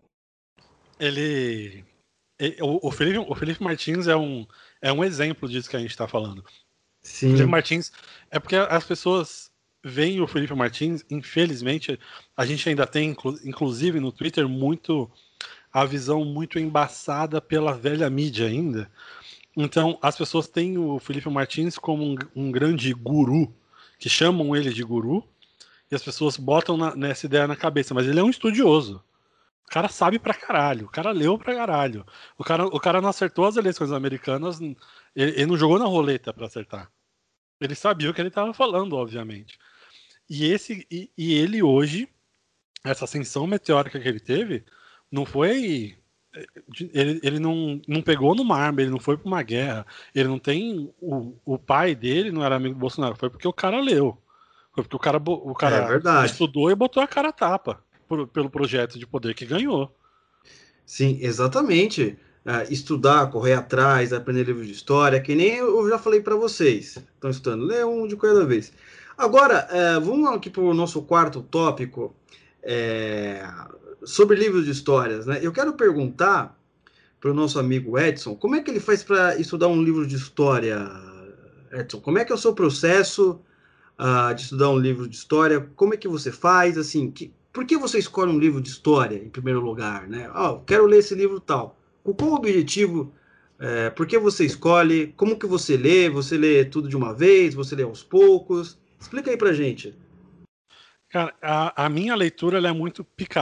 Ele... O, o, Felipe, o Felipe Martins é um, é um exemplo disso que a gente está falando. Sim. O Felipe Martins... É porque as pessoas veem o Felipe Martins, infelizmente, a gente ainda tem, inclusive no Twitter, muito a visão muito embaçada pela velha mídia ainda. Então, as pessoas têm o Felipe Martins como um, um grande guru, que chamam ele de guru, e as pessoas botam na, nessa ideia na cabeça, mas ele é um estudioso. O cara sabe pra caralho, o cara leu pra caralho. O cara, o cara não acertou as eleições americanas, ele, ele não jogou na roleta pra acertar. Ele sabia o que ele estava falando, obviamente. E, esse, e, e ele hoje, essa ascensão meteórica que ele teve, não foi... Ele, ele não, não pegou numa arma, ele não foi pra uma guerra, ele não tem... O, o pai dele não era amigo do Bolsonaro, foi porque o cara leu. Foi porque o cara, o cara é estudou e botou a cara a tapa por, pelo projeto de poder que ganhou. Sim, exatamente. Uh, estudar, correr atrás, aprender livros de história, que nem eu já falei para vocês. Estão estudando, lê um de cada vez. Agora, uh, vamos aqui para o nosso quarto tópico, é, sobre livros de histórias, né? Eu quero perguntar para o nosso amigo Edson, como é que ele faz para estudar um livro de história, Edson? Como é que é o seu processo uh, de estudar um livro de história? Como é que você faz, assim, que, por que você escolhe um livro de história, em primeiro lugar, né? Oh, quero ler esse livro tal. Qual o objetivo? É, por que você escolhe? Como que você lê? Você lê tudo de uma vez? Você lê aos poucos? Explica aí pra gente. Cara, a, a minha leitura ela é muito picada.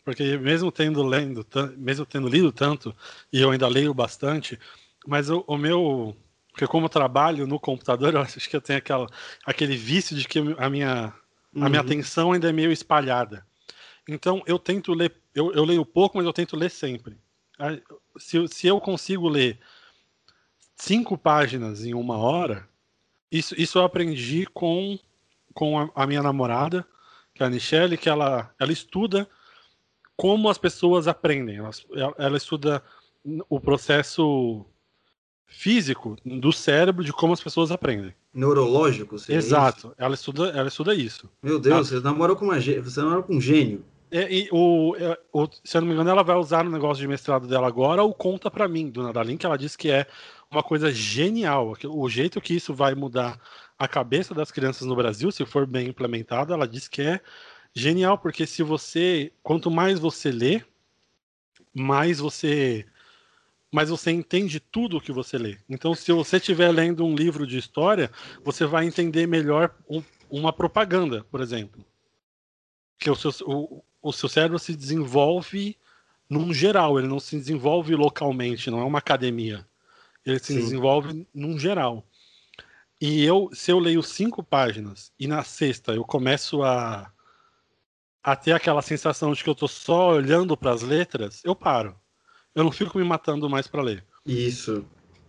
porque mesmo tendo, lendo, mesmo tendo lido tanto, e eu ainda leio bastante, mas o, o meu... Porque como eu trabalho no computador, eu acho que eu tenho aquela, aquele vício de que a minha, a minha Uhum. atenção ainda é meio espalhada. Então eu tento ler, eu, eu leio pouco, mas eu tento ler sempre. Se, se eu consigo ler cinco páginas em uma hora, isso, isso eu aprendi com, com a, a minha namorada, que é a Nichelle, que ela, ela estuda como as pessoas aprendem. Ela, ela estuda o processo físico do cérebro de como as pessoas aprendem. Neurológico, seria isso? Exato, ela estuda, ela estuda isso. Meu Ela, Deus, você namorou com uma, gê- você namorou com um gênio. é, e o, é, o, se eu não me engano, ela vai usar no negócio de mestrado dela agora o Conta Pra Mim, do Nadalin, que ela disse que é uma coisa genial. O jeito que isso vai mudar a cabeça das crianças no Brasil, se for bem implementado, ela disse que é genial, porque se você, quanto mais você lê, mais você mas você entende tudo o que você lê. Então, se você estiver lendo um livro de história, você vai entender melhor um, uma propaganda, por exemplo. Que o seu, o, o seu cérebro se desenvolve num geral, ele não se desenvolve localmente, não é uma academia. Ele se Sim. desenvolve num geral. E eu, se eu leio cinco páginas e na sexta eu começo a, a ter aquela sensação de que eu estou só olhando para as letras, eu paro. Eu não fico me matando mais para ler. Isso.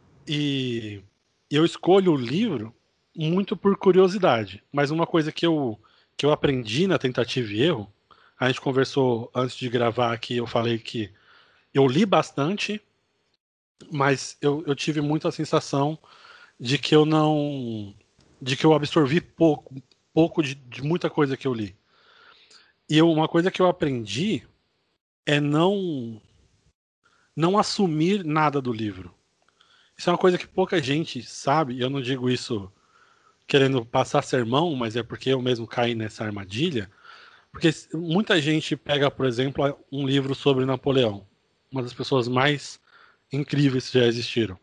E eu escolho o livro muito por curiosidade. Mas uma coisa que eu, que eu aprendi na tentativa e erro, a gente conversou antes de gravar aqui, eu falei que eu li bastante, mas eu, eu tive muito a sensação de que eu não. De que eu absorvi pouco, pouco de, de muita coisa que eu li. E eu, uma coisa que eu aprendi é não, não assumir nada do livro. Isso é uma coisa que pouca gente sabe, e eu não digo isso querendo passar sermão, mas é porque eu mesmo caí nessa armadilha. Porque muita gente pega, por exemplo, um livro sobre Napoleão, uma das pessoas mais incríveis que já existiram.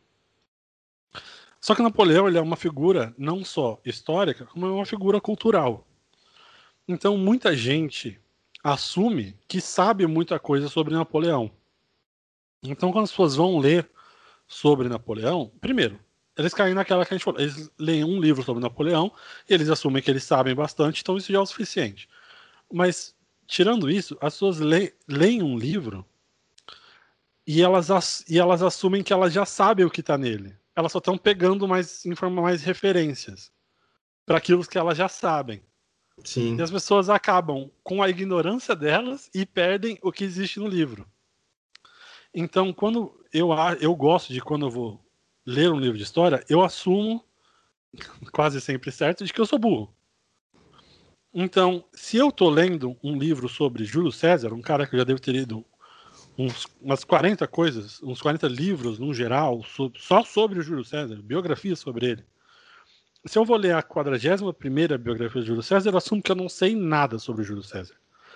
Só que Napoleão ele é uma figura não só histórica, como é uma figura cultural. Então muita gente assume que sabe muita coisa sobre Napoleão. Então quando as pessoas vão ler sobre Napoleão, primeiro, eles caem naquela que a gente falou, eles leem um livro sobre Napoleão e eles assumem que eles sabem bastante, então isso já é o suficiente. Mas, tirando isso, as pessoas le leem um livro e elas, e elas assumem que elas já sabem o que está nele. Elas só estão pegando mais, mais referências para aquilo que elas já sabem. Sim. E as pessoas acabam com a ignorância delas e perdem o que existe no livro. Então, quando eu, eu gosto de, quando eu vou ler um livro de história, eu assumo, quase sempre certo, de que eu sou burro. Então, se eu estou lendo um livro sobre Júlio César, um cara que eu já devo ter lido uns, umas quarenta coisas, uns quarenta livros, no geral, sobre, só sobre o Júlio César, biografias sobre ele. Se eu vou ler a quadragésima primeira biografia de Júlio César, eu assumo que eu não sei nada sobre o Júlio César.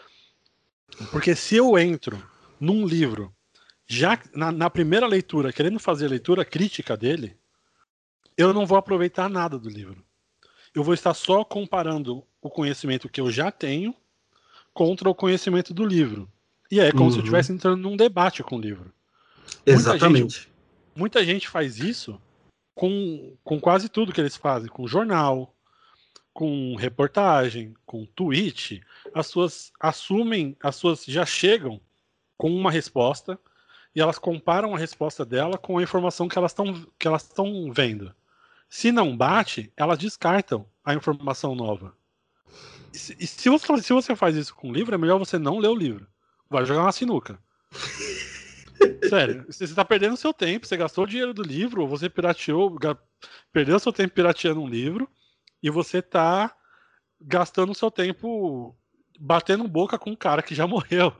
Porque se eu entro num livro, já na, na primeira leitura, querendo fazer a leitura crítica dele, eu não vou aproveitar nada do livro. Eu vou estar só comparando o conhecimento que eu já tenho contra o conhecimento do livro. E é como uhum. se eu estivesse entrando num debate com o livro. Exatamente. Muita gente, muita gente faz isso com, com quase tudo que eles fazem, com jornal, com reportagem, com tweet. As suas assumem, as suas já chegam com uma resposta e elas comparam a resposta dela com a informação que elas estão que elas estão vendo. Se não bate, elas descartam a informação nova. E se, e se, você, se você faz isso com o livro, é melhor você não ler o livro. Vai jogar uma sinuca. Sério, você está perdendo seu tempo, você gastou o dinheiro do livro, você pirateou, perdeu seu tempo pirateando um livro, e você está gastando seu tempo batendo boca com um cara que já morreu.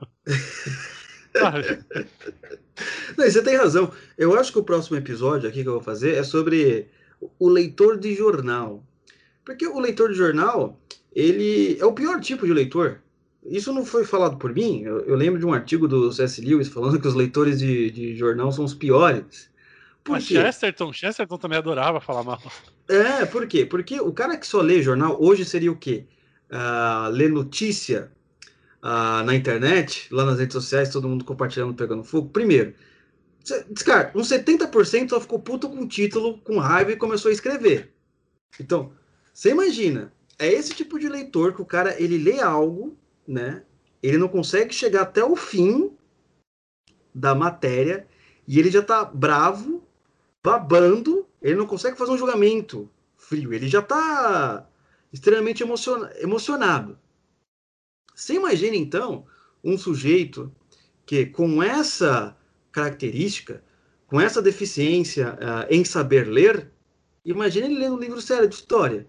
Sabe? Não, você tem razão. Eu acho que o próximo episódio aqui que eu vou fazer é sobre o leitor de jornal. Porque o leitor de jornal, ele é o pior tipo de leitor. Isso não foi falado por mim. Eu, eu lembro de um artigo do C S. Lewis falando que os leitores de, de jornal são os piores. Por Mas quê? Chesterton, Chesterton também adorava falar mal. É, por quê? Porque o cara que só lê jornal hoje seria o quê? Uh, ler notícia, ah, na internet, lá nas redes sociais, todo mundo compartilhando, pegando fogo. Primeiro, cara, uns setenta por cento só ficou puto com o título, com raiva e começou a escrever. Então, você imagina, é esse tipo de leitor que o cara, ele lê algo, né? Ele não consegue chegar até o fim da matéria e ele já tá bravo, babando, ele não consegue fazer um julgamento frio, ele já tá extremamente emociona- emocionado. Você imagina, então, um sujeito que, com essa característica, com essa deficiência uh, em saber ler, imagina ele lendo um livro sério de história.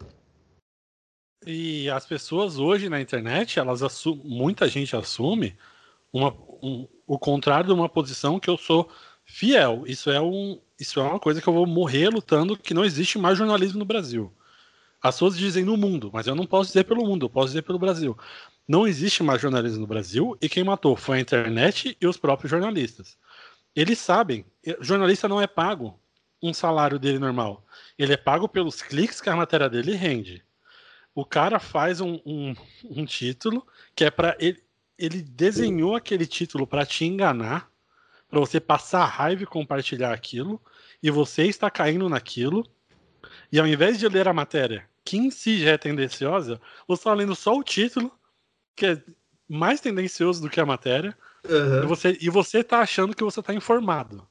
E as pessoas hoje na internet, elas assumem, muita gente assume uma, um, o contrário de uma posição que eu sou fiel. Isso é, um, isso é uma coisa que eu vou morrer lutando, que não existe mais jornalismo no Brasil. As pessoas dizem no mundo, mas eu não posso dizer pelo mundo, eu posso dizer pelo Brasil. Não existe mais jornalismo no Brasil e quem matou foi a internet e os próprios jornalistas. Eles sabem, jornalista não é pago um salário dele normal. Ele é pago pelos cliques que a matéria dele rende. O cara faz um, um, um título que é para ele, ele desenhou aquele título para te enganar, para você passar raiva e compartilhar aquilo, e você está caindo naquilo, e ao invés de ler a matéria, que em si já é tendenciosa, você está lendo só o título, que é mais tendencioso do que a matéria, uhum. e você e você está achando que você está informado.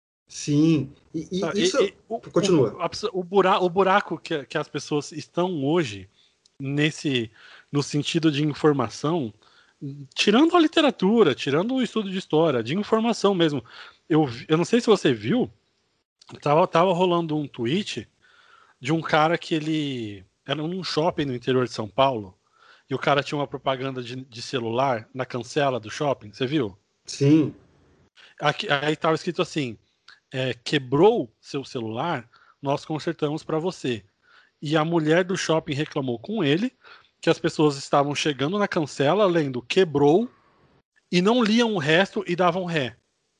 Sim, e, e Tá? isso... E, e, o, Continua. O, a, o, buraco, o buraco que, que as pessoas estão hoje, nesse, no sentido de informação, tirando a literatura, tirando o estudo de história, de informação mesmo. Eu, eu não sei se você viu, tava, tava rolando um tweet de um cara que ele era num shopping no interior de São Paulo, e o cara tinha uma propaganda de, de celular na cancela do shopping, você viu? Sim. Aqui, aí tava escrito assim, é, quebrou seu celular, nós consertamos para você. E a mulher do shopping reclamou com ele que as pessoas estavam chegando na cancela, lendo quebrou, e não liam o resto e davam ré.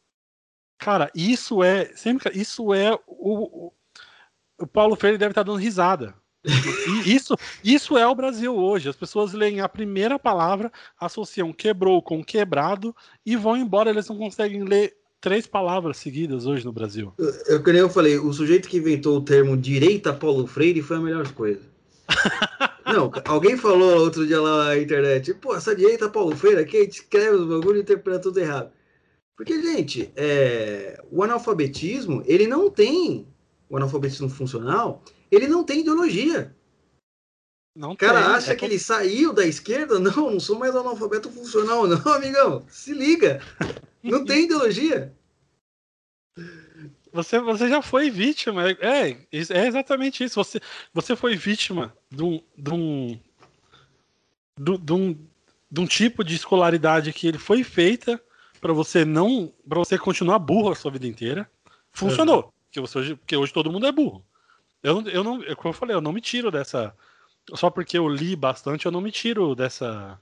Cara, isso é. Sempre, isso é. O, o, o Paulo Freire deve estar dando risada. E isso, isso é o Brasil hoje. As pessoas leem a primeira palavra, associam quebrou com quebrado e vão embora. Eles não conseguem ler três palavras seguidas hoje no Brasil. Eu, eu, que nem eu falei, o sujeito que inventou o termo direita Paulo Freire foi a melhor coisa. Não, alguém falou outro dia lá na internet, pô, essa direita Paulo Freire aqui, a gente escreve os bagulho e interpreta tudo errado. Porque, gente, é, o analfabetismo, ele não tem, o analfabetismo funcional, ele não tem ideologia. Não o cara tem, acha é que ele saiu da esquerda? Não, não sou mais analfabeto funcional, não, amigão. Se liga. Não tem ideologia. Você, você já foi vítima. É, é exatamente isso. Você, você foi vítima de um, de, um, de, um, de um tipo de escolaridade que ele foi feita para você não. Para você continuar burro a sua vida inteira. Funcionou. Uhum. Porque, você hoje, porque hoje todo mundo é burro. Eu, eu não, como eu falei, eu não me tiro dessa. Só porque eu li bastante, eu não me tiro dessa.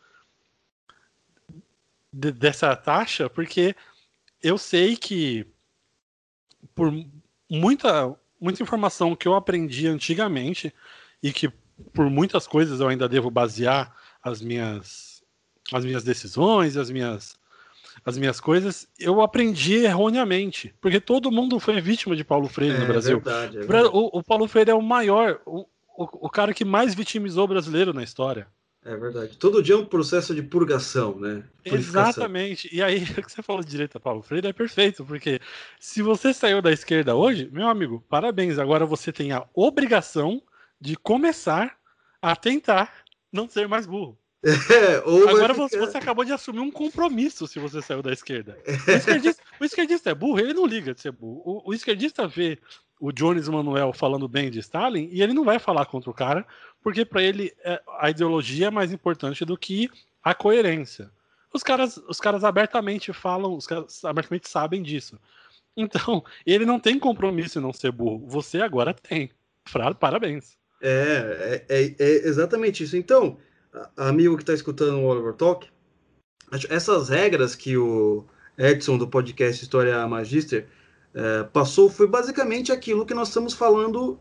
De, dessa taxa, porque eu sei que por muita, muita informação que eu aprendi antigamente e que por muitas coisas eu ainda devo basear as minhas, as minhas decisões, as minhas, as minhas coisas, eu aprendi erroneamente, porque todo mundo foi vítima de Paulo Freire é, no Brasil. Verdade, é verdade. O, o Paulo Freire é o maior, o, o, o cara que mais vitimizou o brasileiro na história. É verdade. Todo dia é um processo de purgação, né? Purificação. Exatamente. E aí, o que você falou de direita, Paulo Freire, é perfeito, porque se você saiu da esquerda hoje, meu amigo, parabéns. Agora você tem a obrigação de começar a tentar não ser mais burro. É, ou Agora ficar... você, você acabou de assumir um compromisso se você saiu da esquerda. O esquerdista, o esquerdista é burro, ele não liga de ser burro. O, o esquerdista vê o Jones Manuel falando bem de Stalin e ele não vai falar contra o cara, porque para ele a ideologia é mais importante do que a coerência. Os caras, os caras abertamente falam, os caras abertamente sabem disso. Então, ele não tem compromisso em não ser burro. Você agora tem. Parabéns. É, é, é, é exatamente isso. Então, amigo que está escutando o Oliver Talk, essas regras que o Edson do podcast História Magister é, passou foi basicamente aquilo que nós estamos falando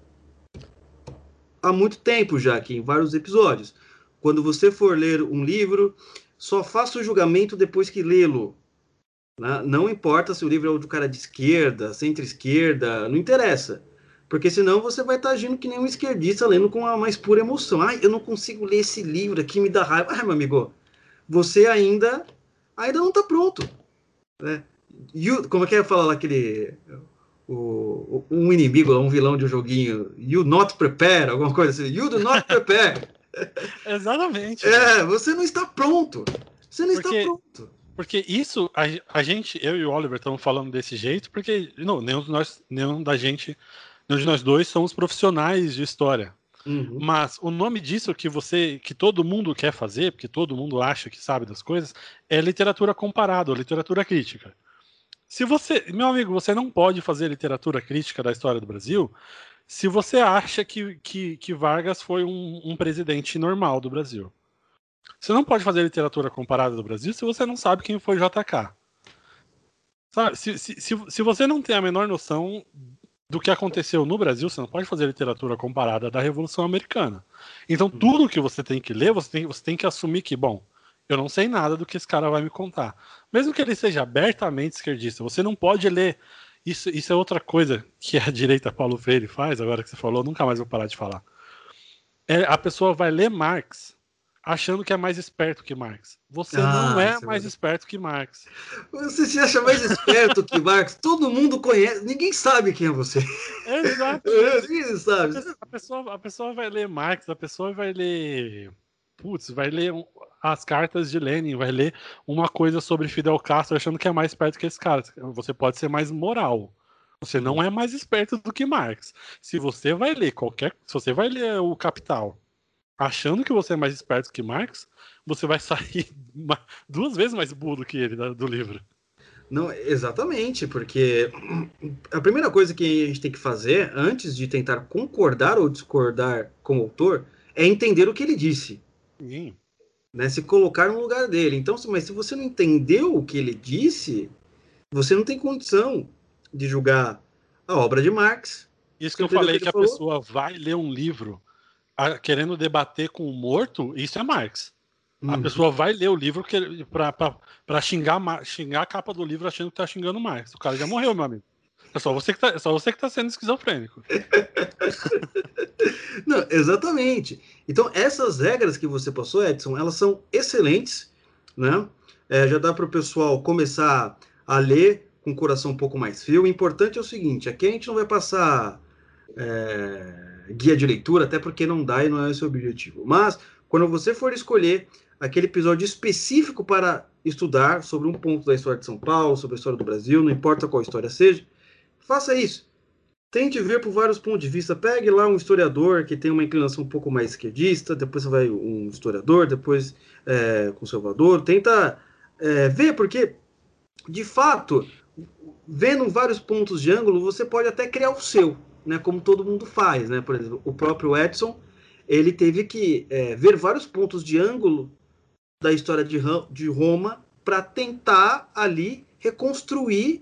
há muito tempo já aqui, em vários episódios. Quando você for ler um livro só faça o julgamento depois que lê-lo. Né? Não importa se o livro é do cara de esquerda, centro-esquerda, não interessa. Porque senão você vai estar agindo que nem um esquerdista lendo com a mais pura emoção. Ai, eu não consigo ler esse livro aqui, me dá raiva. Ai, meu amigo, você ainda, ainda não está pronto. Né? You, como é que é falar lá aquele... O, um inimigo, um vilão de um joguinho, you not prepare, alguma coisa assim, you do not prepare. Exatamente. É, você não está pronto. Você não porque, está pronto. Porque isso, a, a gente, eu e o Oliver estamos falando desse jeito, porque não, nenhum, de nós, nenhum da gente, nenhum de nós dois somos profissionais de história. Uhum. Mas o nome disso que você, que todo mundo quer fazer, porque todo mundo acha que sabe das coisas, é literatura comparada, ou literatura crítica. Se você, meu amigo, você não pode fazer literatura crítica da história do Brasil se você acha que, que, que Vargas foi um, um presidente normal do Brasil. Você não pode fazer literatura comparada do Brasil se você não sabe quem foi J K. Sabe? Se, se, se, se você não tem a menor noção do que aconteceu no Brasil, você não pode fazer literatura comparada da Revolução Americana. Então, tudo que você tem que ler, você tem, você tem que assumir que, bom, eu não sei nada do que esse cara vai me contar. Mesmo que ele seja abertamente esquerdista, você não pode ler. Isso, isso é outra coisa que a direita Paulo Freire faz, agora que você falou, nunca mais vou parar de falar. É, a pessoa vai ler Marx achando que é mais esperto que Marx. Você ah, não é mais é esperto que Marx. Você se acha mais esperto que Marx? Todo mundo conhece, ninguém sabe quem é você. Exato. Ninguém sabe. A pessoa, a pessoa vai ler Marx, a pessoa vai ler... Putz, vai ler um, as cartas de Lenin, vai ler uma coisa sobre Fidel Castro achando que é mais esperto que esse cara. Você pode ser mais moral. Você não é mais esperto do que Marx. Se você vai ler qualquer... Se você vai ler o Capital achando que você é mais esperto que Marx, você vai sair duas vezes mais burro que ele do livro. Não, exatamente, porque a primeira coisa que a gente tem que fazer antes de tentar concordar ou discordar com o autor é entender o que ele disse. Sim. Né, se colocar no lugar dele. Então, mas se você não entendeu o que ele disse, você não tem condição de julgar a obra de Marx. Isso que eu falei, que, que a falou. pessoa vai ler um livro a, querendo debater com o morto, isso é Marx. Hum. A pessoa vai ler o livro para xingar, xingar a capa do livro achando que tá xingando Marx. O cara já morreu, meu amigo. É só você que tá, é só você que tá sendo esquizofrênico. Não, exatamente. Então, essas regras que você passou, Edson, elas são excelentes, né? É, já dá para o pessoal começar a ler com o coração um pouco mais frio. O importante é o seguinte, aqui a gente não vai passar é, guia de leitura, até porque não dá e não é esse o objetivo. Mas, quando você for escolher aquele episódio específico para estudar sobre um ponto da história de São Paulo, sobre a história do Brasil, não importa qual história seja, faça isso. Tente ver por vários pontos de vista. Pegue lá um historiador que tem uma inclinação um pouco mais esquerdista, depois você vai um historiador, depois é, conservador. Tenta é, ver, porque, de fato, vendo vários pontos de ângulo, você pode até criar o seu, né, como todo mundo faz. Né? Por exemplo, o próprio Edson, ele teve que é, ver vários pontos de ângulo da história de, de Roma para tentar ali reconstruir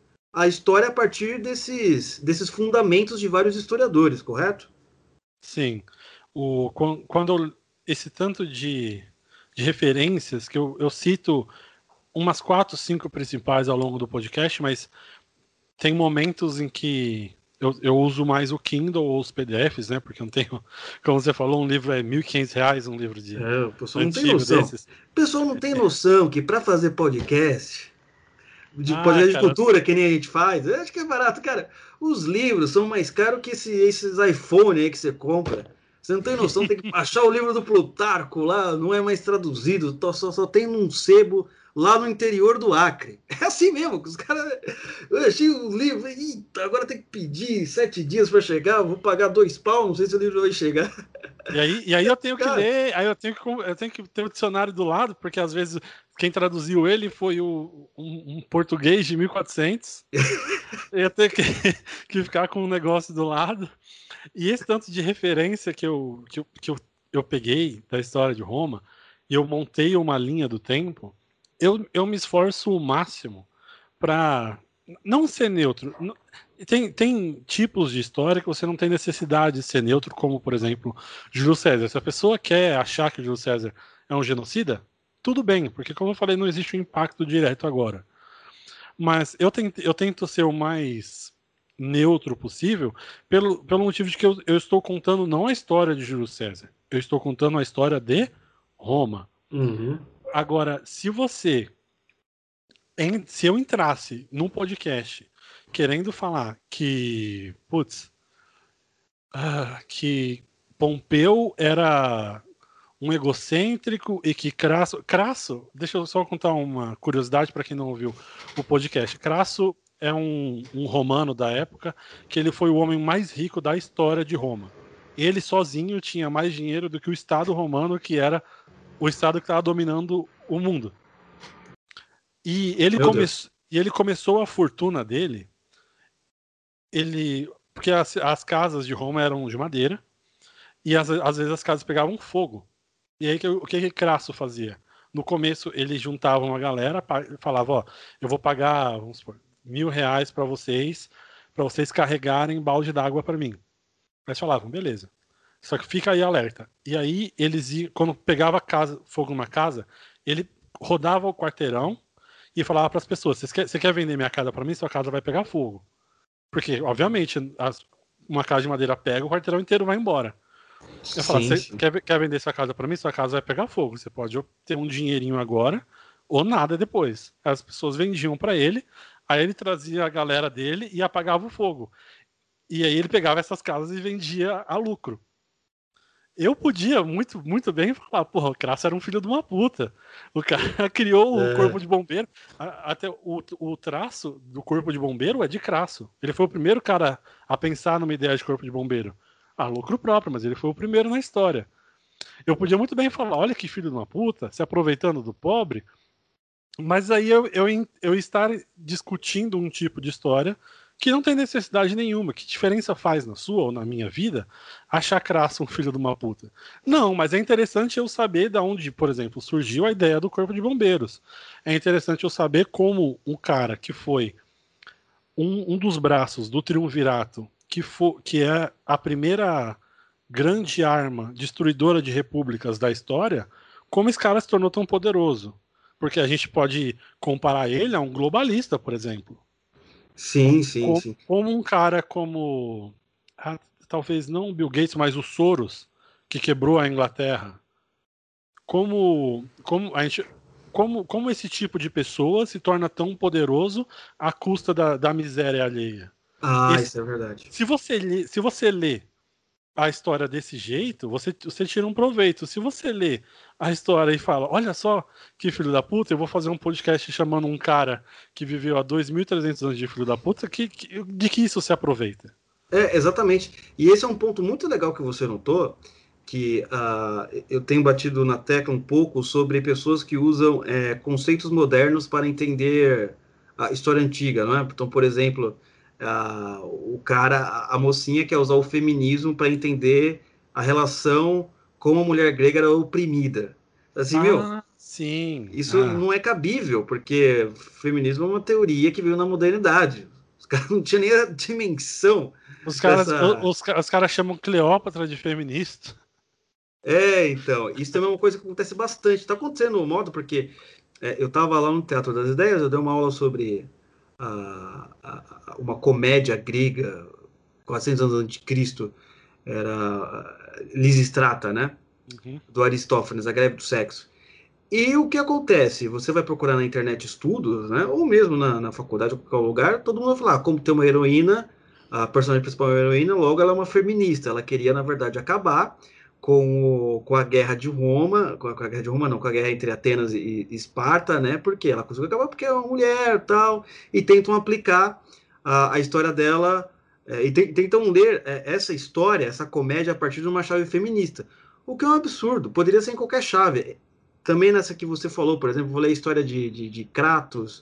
a história a partir desses, desses fundamentos de vários historiadores, correto? Sim. O, quando esse tanto de, de referências, que eu, eu cito umas quatro, cinco principais ao longo do podcast, mas tem momentos em que eu, eu uso mais o Kindle ou os P D Fs, né? Porque eu não tenho, como você falou, um livro é mil e quinhentos reais, um livro de é, o pessoal não tem noção. Desses. O pessoal não tem noção que para fazer podcast... de ah, podcast de cultura, que nem a gente faz, eu acho que é barato, cara. Os livros são mais caros que esse, esses iPhone aí que você compra. Você não tem noção, tem que baixar o livro do Plutarco lá, não é mais traduzido, só, só tem num sebo lá no interior do Acre. É assim mesmo, que os caras... Eu achei o livro, eita, agora tem que pedir sete dias para chegar, eu vou pagar dois pau, não sei se o livro vai chegar. E aí, e aí eu tenho que cara, ler, aí eu tenho que, eu tenho que ter o dicionário do lado, porque às vezes quem traduziu ele foi o, um, um português de mil e quatrocentos. Eu ia ter que, que ficar com um negócio do lado. E esse tanto de referência que eu, que, eu, que eu, eu peguei da história de Roma, e eu montei uma linha do tempo, eu, eu me esforço o máximo para não ser neutro. Tem, tem tipos de história que você não tem necessidade de ser neutro, como, por exemplo, Júlio César. Se a pessoa quer achar que o Júlio César é um genocida, tudo bem, porque como eu falei, não existe um impacto direto agora. Mas eu tento, eu tento ser o mais neutro possível, pelo, pelo motivo de que eu, eu estou contando não a história de Júlio César, eu estou contando a história de Roma. Uhum. Agora, se você, em- se eu entrasse num podcast querendo falar que, putz, ah, que Pompeu era um egocêntrico e que Crasso, Crasso, deixa eu só contar uma curiosidade para quem não ouviu o podcast. Crasso é um, um romano da época que ele foi o homem mais rico da história de Roma. Ele sozinho tinha mais dinheiro do que o Estado romano, que era o Estado que estava dominando o mundo. E ele, Meu come... Deus. e ele começou a fortuna dele, ele porque as, as casas de Roma eram de madeira, e às, às vezes as casas pegavam fogo. E aí, o que que Crasso fazia? No começo, ele juntava uma galera, falava, ó, eu vou pagar, vamos supor, mil reais para vocês, para vocês carregarem balde d'água para mim. Eles falavam, beleza. Só que fica aí alerta. E aí, eles iam, quando pegava casa, fogo numa casa, ele rodava o quarteirão e falava para as pessoas, você quer, você quer vender minha casa para mim? Sua casa vai pegar fogo. Porque, obviamente, as, uma casa de madeira pega, o quarteirão inteiro vai embora. Eu falo, Sim, você sim. quer, quer vender sua casa pra mim? Sua casa vai pegar fogo. Você pode ter um dinheirinho agora ou nada depois. As pessoas vendiam pra ele, aí ele trazia a galera dele e apagava o fogo. E aí ele pegava essas casas e vendia a lucro. Eu podia muito, muito bem falar, porra, o Crasso era um filho de uma puta. O cara criou o corpo É, de bombeiro. A- Até o, o traço do corpo de bombeiro é de Crasso. Ele foi o primeiro cara a pensar numa ideia de corpo de bombeiro. Ah, lucro próprio, mas ele foi o primeiro na história. Eu podia muito bem falar, olha que filho de uma puta, se aproveitando do pobre, mas aí eu, eu, eu estar discutindo um tipo de história que não tem necessidade nenhuma. Que diferença faz na sua ou na minha vida achar Crasso um filho de uma puta? Não, mas é interessante eu saber de onde, por exemplo, surgiu a ideia do Corpo de Bombeiros. É interessante eu saber como um cara que foi um, um dos braços do Triunvirato, que, for, que é a primeira grande arma destruidora de repúblicas da história, como esse cara se tornou tão poderoso. Porque a gente pode comparar ele a um globalista, por exemplo. sim, sim, Como, sim. como um cara como, ah, talvez não o Bill Gates, mas o Soros, que quebrou a Inglaterra. Como, como, a gente, como, como esse tipo de pessoa se torna tão poderoso à custa da, da miséria alheia. Ah, Esse, isso é verdade. se você lê, se você lê a história desse jeito, você, você tira um proveito. Se você lê a história e fala, olha só que filho da puta, eu vou fazer um podcast chamando um cara que viveu há dois mil e trezentos anos de filho da puta, que, que, de que isso se aproveita? É, exatamente. E esse é um ponto muito legal que você notou, que uh, eu tenho batido na tecla um pouco sobre pessoas que usam é, conceitos modernos para entender a história antiga, não é? Então, por exemplo, uh, o cara, a mocinha quer usar o feminismo para entender a relação como a mulher grega era oprimida. Assim, meu, Ah, sim. isso Ah. não é cabível, porque feminismo é uma teoria que veio na modernidade. Os caras não tinham nem a dimensão Os caras, dessa. os, os caras chamam Cleópatra de feminista. É, então, isso também é uma coisa que acontece bastante. Está acontecendo no modo, porque é, eu estava lá no Teatro das Ideias, eu dei uma aula sobre a, a, uma comédia grega, quatrocentos anos antes de Cristo, era Lisistrata, né? Uhum. Do Aristófanes, a greve do sexo. E o que acontece? Você vai procurar na internet estudos, né? Ou mesmo na, na faculdade, ou qualquer lugar, todo mundo vai falar, ah, como tem uma heroína, a personagem principal é uma heroína, logo ela é uma feminista. Ela queria, na verdade, acabar com, o, com a guerra de Roma, com a, com a guerra de Roma não, com a guerra entre Atenas e, e Esparta, né? Porque ela conseguiu acabar porque é uma mulher tal, e tentam aplicar a, a história dela, é, e te, tentam ler é, essa história, essa comédia, a partir de uma chave feminista. O que é um absurdo, poderia ser em qualquer chave. Também nessa que você falou, por exemplo, vou ler a história de, de, de Kratos.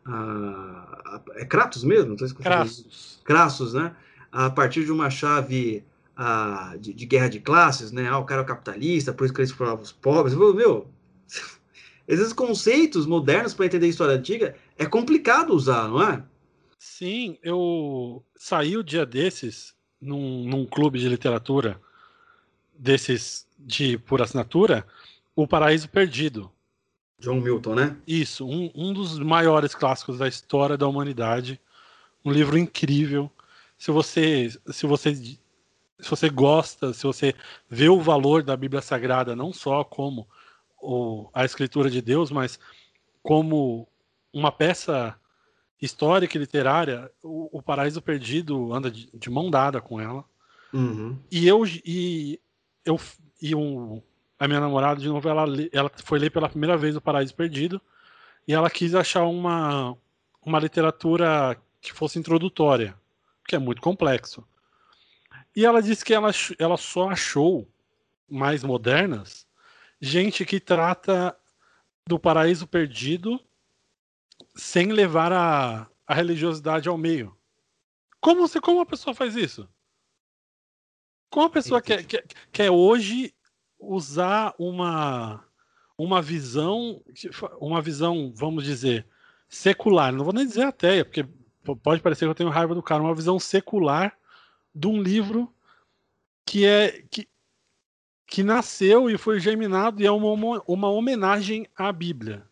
Ah, é Kratos mesmo? Não sei se você falou. Crassus. Crassus, né? A partir de uma chave ah, de, de guerra de classes, né? Ah, o cara é capitalista, por isso que ele explorava os pobres. Meu, esses conceitos modernos para entender a história antiga é complicado usar, não é? Sim, eu saí o dia desses num, num clube de literatura desses de por assinatura, O Paraíso Perdido. John Milton, né? Isso, um, um dos maiores clássicos da história da humanidade. Um livro incrível. Se você, se você, se você gosta, se você vê o valor da Bíblia Sagrada, não só como o, a Escritura de Deus, mas como uma peça histórica e literária, o, o Paraíso Perdido anda de, de mão dada com ela. Uhum. E eu e eu e um, a minha namorada de novo, ela, ela foi ler pela primeira vez o Paraíso Perdido e ela quis achar uma uma literatura que fosse introdutória, que é muito complexo. E ela disse que ela, ela só achou mais modernas gente que trata do Paraíso Perdido sem levar a, a religiosidade ao meio. Como você, como uma pessoa faz isso? Como a pessoa quer, quer, quer hoje usar uma, uma visão, uma visão, vamos dizer, secular, não vou nem dizer ateia, porque pode parecer que eu tenho raiva do cara, uma visão secular de um livro que é que, que nasceu e foi germinado e é uma, uma homenagem à Bíblia.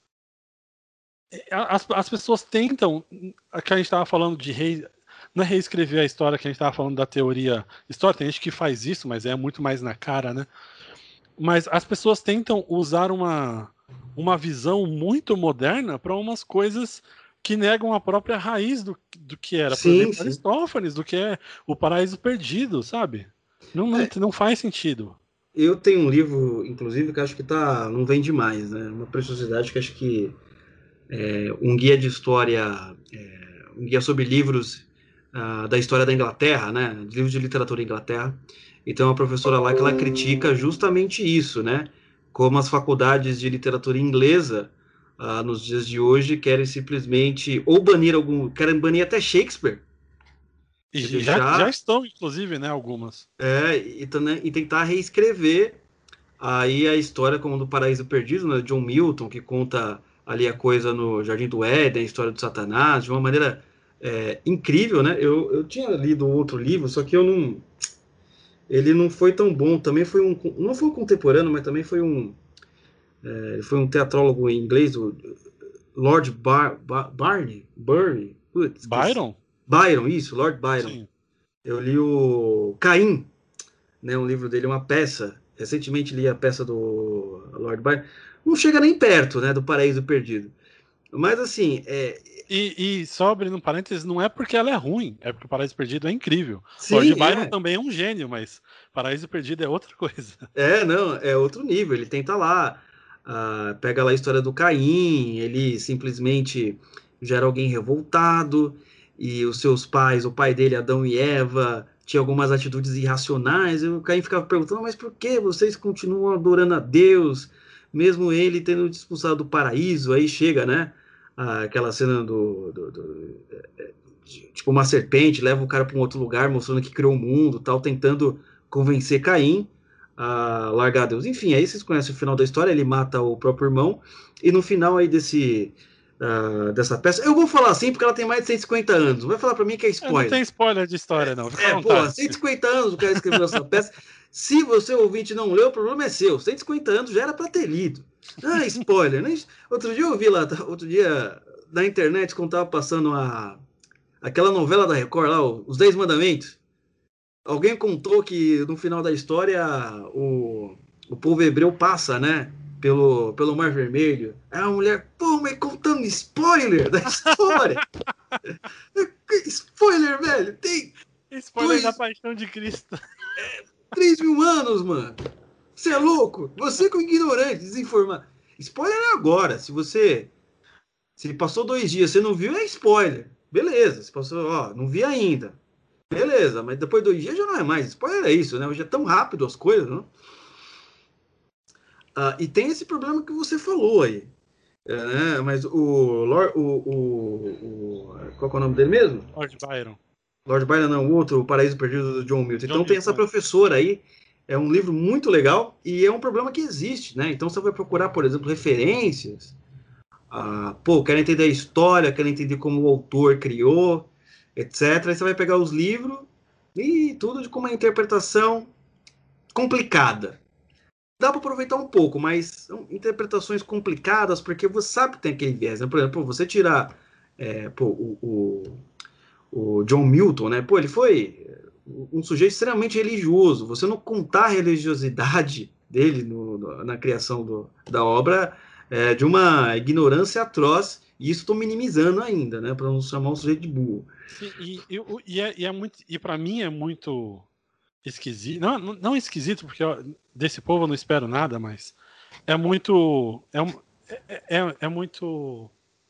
As, as pessoas tentam, que a gente estava falando de rei, não é reescrever a história, que a gente estava falando da teoria histórica, tem gente que faz isso, mas é muito mais na cara, né? Mas as pessoas tentam usar uma, uma visão muito moderna para umas coisas que negam a própria raiz do, do que era, por Sim, exemplo, sim. Aristófanes, do que é o Paraíso Perdido, sabe? Não, não, É, não faz sentido. eu tenho um livro, inclusive, que acho que tá, não vende mais, né? Uma preciosidade que acho que é um guia de história, é, um guia sobre livros uh, da história da Inglaterra, né? Livros de literatura da Inglaterra. E tem uma professora lá que ela critica justamente isso, né? Como as faculdades de literatura inglesa, uh, nos dias de hoje, querem simplesmente ou banir algum, querem banir até Shakespeare. E E já, já deixar, estão, inclusive, né, algumas. é, e, e tentar reescrever aí a história como do Paraíso Perdido, né? John Milton, que conta ali a coisa no Jardim do Éden, a história do Satanás, de uma maneira é, incrível, né? Eu, eu tinha lido outro livro, só que eu não... Ele não foi tão bom, também foi um... Não foi um contemporâneo, mas também foi um... É, foi um teatrólogo em inglês, o Lord Bar, Bar, Barney, Burnie, putz, esqueci. Byron? Byron, isso, Lord Byron. Sim. Eu li o Caim, né, um livro dele, uma peça. Recentemente li a peça do Lord Byron. Não chega nem perto, né, do Paraíso Perdido. Mas assim, é... E, e só abrindo um parênteses, não é porque ela é ruim, é porque o Paraíso Perdido é incrível. Lord sim, Byron é. também é um gênio, mas Paraíso Perdido é outra coisa. É, não, é outro nível. Ele tenta lá, uh, pega lá a história do Caim, ele simplesmente já era alguém revoltado, e os seus pais, o pai dele, Adão e Eva, tinha algumas atitudes irracionais, e o Caim ficava perguntando, mas por que vocês continuam adorando a Deus, mesmo ele tendo te expulsado do paraíso? Aí chega, né, aquela cena do, do, do tipo uma serpente, leva o cara para um outro lugar, mostrando que criou o mundo, tal, tentando convencer Caim a largar Deus. Enfim, aí vocês conhecem o final da história, ele mata o próprio irmão, e no final aí desse, uh, dessa peça, eu vou falar assim porque ela tem mais de cento e cinquenta anos, não vai falar para mim que é É, não tem spoiler. spoiler de história, não. Fica É, à pô, vontade. cento e cinquenta anos o cara escreveu essa peça, se você ouvinte não leu, o problema é seu, cento e cinquenta anos já era para ter lido. Ah, spoiler, né? Outro dia eu vi lá, outro dia na internet, quando tava passando a, aquela novela da Record lá, Os Dez Mandamentos, alguém contou que no final da história o, o povo hebreu passa, né? Pelo, pelo Mar Vermelho. Aí a mulher, pô, mas contando spoiler da história. Spoiler, velho. Tem Spoiler dois, da Paixão de Cristo. três mil anos, mano. Você é louco? Você com ignorante, desinformado. Spoiler é agora. Se você. Se passou dois dias, você não viu, é spoiler. Beleza. Se passou, ó, não vi ainda. Beleza, mas depois de dois dias já não é mais. Spoiler é isso, né? Hoje é tão rápido as coisas, né? Ah, e tem esse problema que você falou aí. É, né? Mas o, Lord, o, o, o. Qual é o nome dele mesmo? Lord Byron. Lord Byron, não, o outro, O Paraíso Perdido do John Milton. John Então tem essa Milton. professora aí. É um livro muito legal e é um problema que existe, né? Então você vai procurar, por exemplo, referências. Ah, pô, quero entender a história, quero entender como o autor criou, etcétera. Aí você vai pegar os livros e tudo de com uma interpretação complicada. dá para aproveitar um pouco, mas são interpretações complicadas, porque você sabe que tem aquele viés, né? Por exemplo, você tirar é, pô, o, o, o John Milton, né? Pô, ele foi um sujeito extremamente religioso. Você não contar a religiosidade dele no, no, na criação do, da obra é, de uma ignorância atroz, e isso estou minimizando ainda, né? Para não chamar um sujeito de burro. Sim, e, e, e, é, e, é muito, e para mim é muito esquisito. Não, não, não esquisito, porque eu, desse povo eu não espero nada, mas é muito. É, é, é, é muito.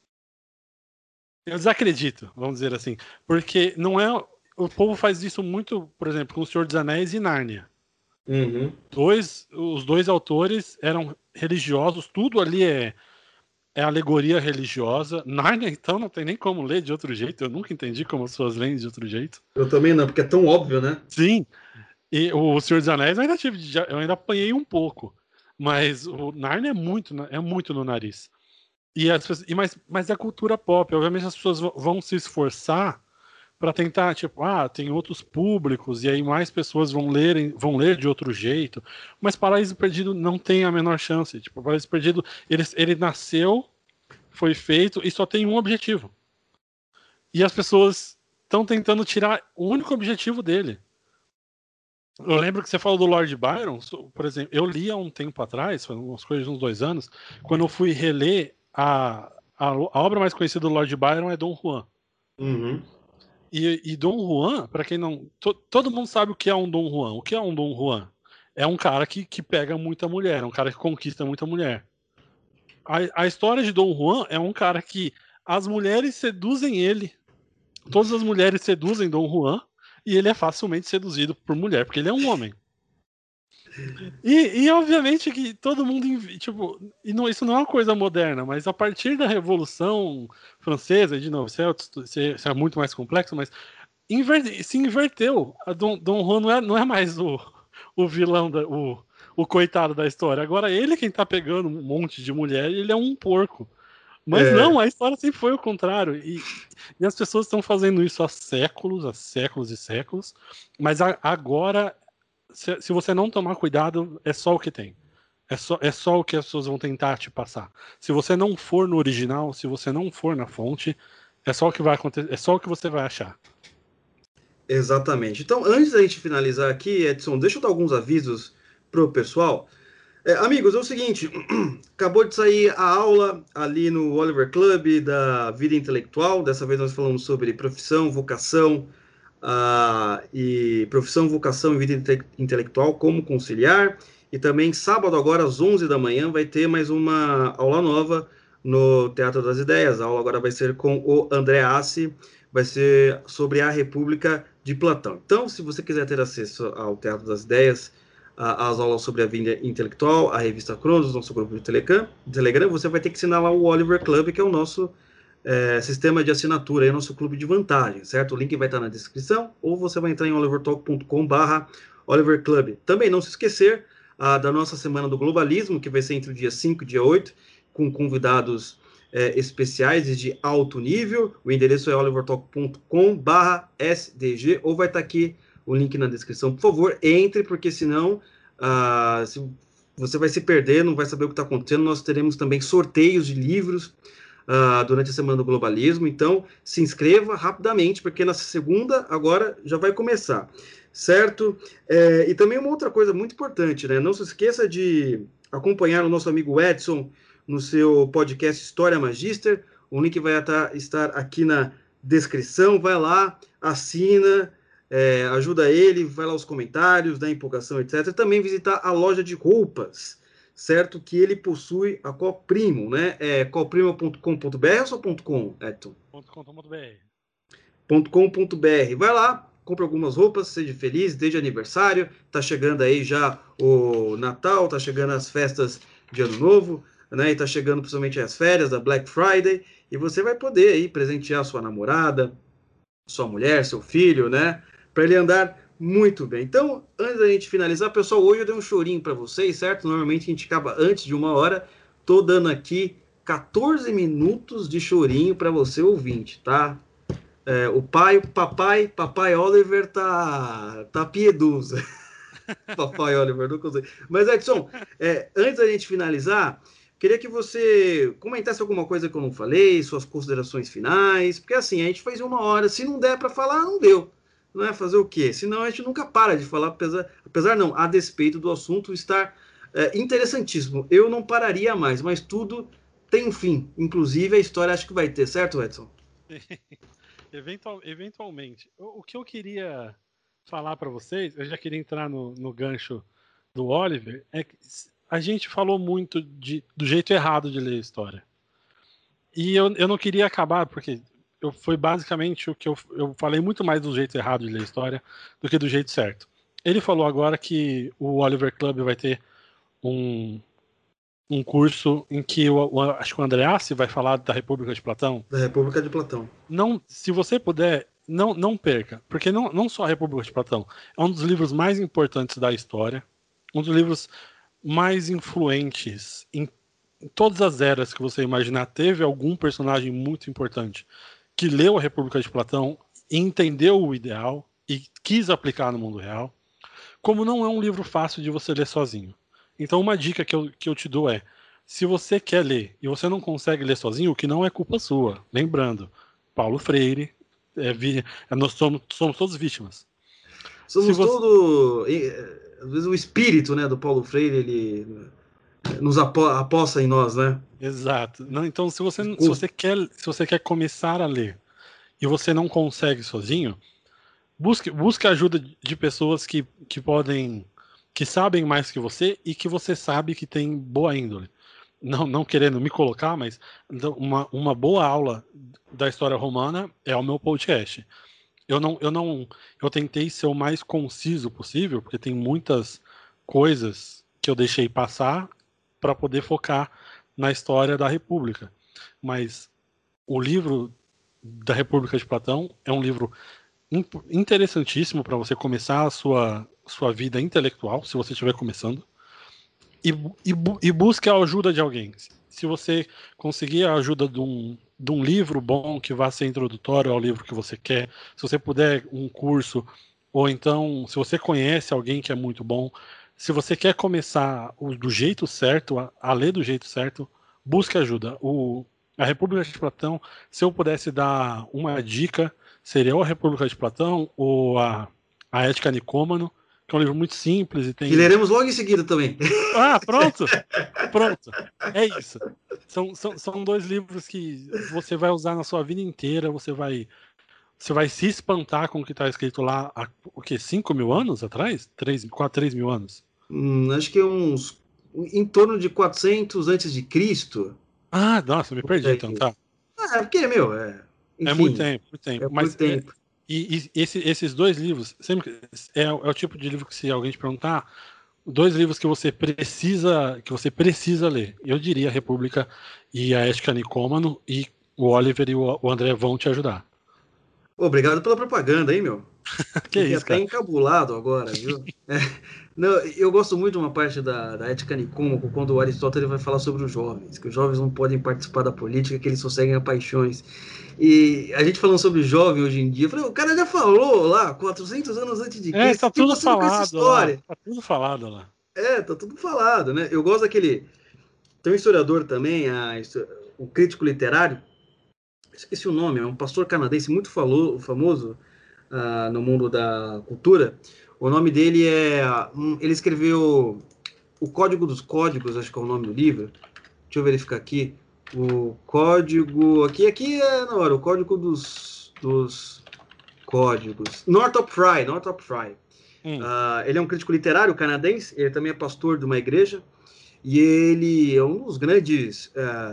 Eu desacredito, vamos dizer assim. Porque não é. O povo faz isso muito, por exemplo, com O Senhor dos Anéis e Nárnia. Uhum. Dois, os dois autores eram religiosos, tudo ali é, é alegoria religiosa. Nárnia, então, não tem nem como ler de outro jeito. Eu nunca entendi como as pessoas leem de outro jeito. Eu também não, porque é tão óbvio, né? Sim. E o Senhor dos Anéis eu ainda tive, eu ainda apanhei um pouco. Mas o Nárnia é muito, é muito no nariz. E as pessoas, e mas, mas é cultura pop. Obviamente as pessoas vão se esforçar para tentar, tipo, ah, tem outros públicos, e aí mais pessoas vão ler, vão ler de outro jeito. Mas Paraíso Perdido não tem a menor chance. Tipo, Paraíso Perdido, ele, ele nasceu, foi feito, e só tem um objetivo. E as pessoas estão tentando tirar o único objetivo dele. Eu lembro que você falou do Lord Byron, por exemplo, eu li há um tempo atrás, foi umas coisas de uns dois anos, quando eu fui reler a, a, a obra mais conhecida do Lord Byron é Dom Juan. Uhum. E, e Dom Juan, para quem não... To, todo mundo sabe o que é um Dom Juan. O que é um Dom Juan? É um cara que, que pega muita mulher, é um cara que conquista muita mulher. A, a história de Dom Juan é um cara que as mulheres seduzem ele, todas as mulheres seduzem Dom Juan, e ele é facilmente seduzido por mulher, porque ele é um homem. E, e obviamente que todo mundo, tipo, e não, isso não é uma coisa moderna, mas a partir da Revolução Francesa, de novo, isso é, isso é muito mais complexo, mas inver, se inverteu. A Dom, Dom Juan não é, não é mais o, o vilão, da, o, o coitado da história. Agora ele é quem tá pegando um monte de mulher e ele é um porco. Mas é. Não, a história sempre foi o contrário. E, e as pessoas estão fazendo isso há séculos, há séculos e séculos. Mas a, agora, se, se você não tomar cuidado, é só o que tem. É só, é só o que as pessoas vão tentar te passar. Se você não for no original, se você não for na fonte, é só o que vai acontecer, é só o que você vai achar. Exatamente. Então, antes da gente finalizar aqui, Edson, deixa eu dar alguns avisos pro pessoal. É, amigos, é o seguinte, acabou de sair a aula ali no Oliver Club da vida intelectual. Dessa vez nós falamos sobre profissão, vocação uh, e profissão, vocação e vida inte intelectual, como conciliar. E também sábado agora às onze da manhã vai ter mais uma aula nova no Teatro das Ideias. A aula agora vai ser com o André Assi, vai ser sobre a República de Platão. Então, se você quiser ter acesso ao Teatro das Ideias, as aulas sobre a vida intelectual, a revista Cronos, nosso grupo de Telegram, Telegram, você vai ter que assinar lá o Oliver Club, que é o nosso é, sistema de assinatura, é o nosso clube de vantagem, certo? O link vai estar na descrição, ou você vai entrar em olivertalk ponto com barra Oliver Club. Também não se esquecer ah, da nossa Semana do Globalismo, que vai ser entre o dia cinco e dia oito, com convidados é, especiais e de alto nível. O endereço é olivertalk ponto com barra S D G, ou vai estar aqui o link na descrição. Por favor, entre, porque senão uh, se você vai se perder, não vai saber o que está acontecendo. Nós teremos também sorteios de livros uh, durante a Semana do Globalismo. Então, se inscreva rapidamente, porque na segunda, agora, já vai começar. Certo? É, e também uma outra coisa muito importante, né? Não se esqueça de acompanhar o nosso amigo Edson no seu podcast História Magister. O link vai estar aqui na descrição. Vai lá, assina... É, ajuda ele, vai lá os comentários, dá empolgação, etcétera. Também visitar a loja de roupas, certo? Que ele possui a Coprimo, né? É coprimo ponto com ponto br ou só .com, Edson? .com.br. .com.br. Vai lá, compre algumas roupas, seja feliz, desde aniversário. Tá chegando aí já o Natal, tá chegando as festas de Ano Novo, né? E tá chegando principalmente as férias da Black Friday. E você vai poder aí presentear sua namorada, sua mulher, seu filho, né? Para ele andar muito bem. Então, antes da gente finalizar, pessoal, hoje eu dei um chorinho para vocês, certo? Normalmente a gente acaba antes de uma hora. Tô dando aqui quatorze minutos de chorinho para você ouvinte, tá? É, o pai, o papai, papai Oliver tá, tá piedoso. Papai Oliver, não consigo. Mas, Edson, é, antes da gente finalizar, queria que você comentasse alguma coisa que eu não falei, suas considerações finais, porque assim, a gente fez uma hora, se não der para falar, não deu. Não é fazer o quê? Senão a gente nunca para de falar, apesar, apesar não, a despeito do assunto estar é, interessantíssimo. Eu não pararia mais, mas tudo tem um fim. Inclusive a história acho que vai ter, certo, Edson? Eventual, eventualmente. O, o que eu queria falar para vocês, eu já queria entrar no, no gancho do Oliver, é que a gente falou muito de, do jeito errado de ler a história. E eu, eu não queria acabar, porque eu, foi basicamente o que eu, eu falei muito mais do jeito errado de ler a história do que do jeito certo. Ele falou agora que o Oliver Club vai ter um, um curso em que o, o, acho que o Andreassi vai falar da República de Platão. Da República de Platão. Não, se você puder, não, não perca, porque não, não só a República de Platão é um dos livros mais importantes da história, um dos livros mais influentes em, em todas as eras que você imaginar. Teve algum personagem muito importante que leu a República de Platão, entendeu o ideal e quis aplicar no mundo real. Como não é um livro fácil de você ler sozinho. Então uma dica que eu, que eu te dou é, se você quer ler e você não consegue ler sozinho, o que não é culpa sua, lembrando, Paulo Freire, é, vi, é, nós somos, somos todos vítimas. Somos você... todo... Às vezes o espírito, né, do Paulo Freire, ele nos apo aposta em nós, né? Exato. Não, então se você, se, você quer, se você quer começar a ler e você não consegue sozinho, busque, busque a ajuda de pessoas que, que podem... que sabem mais que você e que você sabe que tem boa índole. Não, não querendo me colocar, mas uma, uma boa aula da história romana é o meu podcast. Eu não, eu não, eu tentei ser o mais conciso possível, porque tem muitas coisas que eu deixei passar para poder focar na história da República. Mas o livro da República de Platão é um livro interessantíssimo para você começar a sua, sua vida intelectual, se você estiver começando. E, e, e busque a ajuda de alguém. Se você conseguir a ajuda de um, de um livro bom que vá ser introdutório ao livro que você quer, se você puder um curso, ou então se você conhece alguém que é muito bom, se você quer começar o, do jeito certo, a, a ler do jeito certo, busque ajuda. O, a República de Platão, se eu pudesse dar uma dica, seria ou a República de Platão ou a, a Ética Nicômano, que é um livro muito simples e tem... Que leremos logo em seguida também. Ah, pronto! Pronto. É isso. São, são, são dois livros que você vai usar na sua vida inteira, você vai, você vai se espantar com o que está escrito lá há, o quê? cinco mil anos atrás? três, quatro, três mil anos? Hum, acho que uns... em torno de quatrocentos antes de Cristo. Ah, nossa, me perdi então, tá. Ah, é porque, meu, é... Enfim, é muito tempo, muito tempo. É Mas muito tempo. É, e, e esse, esses dois livros, sempre é, é o tipo de livro que, se alguém te perguntar, dois livros que você precisa que você precisa ler. Eu diria a República e a Ética Nicômano, e o Oliver e o, o André vão te ajudar. Obrigado pela propaganda, hein, meu? Que Fiquei isso, até cara. encabulado agora, viu? É, não, eu gosto muito de uma parte da, da Ética Nicômaco, quando o Aristóteles vai falar sobre os jovens, que os jovens não podem participar da política, que eles só seguem a paixões. E a gente falando sobre jovem hoje em dia, eu falei, o cara já falou lá, quatrocentos anos antes de Cristo, É, tá que tudo você não conhece falado história. lá. Tá tudo falado lá. É, tá tudo falado, né? Eu gosto daquele... Tem um historiador também, a, o crítico literário, esqueci o nome, é um pastor canadense muito falou, famoso uh, no mundo da cultura. O nome dele é... Um, ele escreveu O Código dos Códigos, acho que é o nome do livro. Deixa eu verificar aqui. O Código... Aqui, aqui é na hora, o Código dos, dos Códigos. Northrop Frye, Northrop Frye. Hum. Uh, ele é um crítico literário canadense, ele também é pastor de uma igreja, e ele é um dos grandes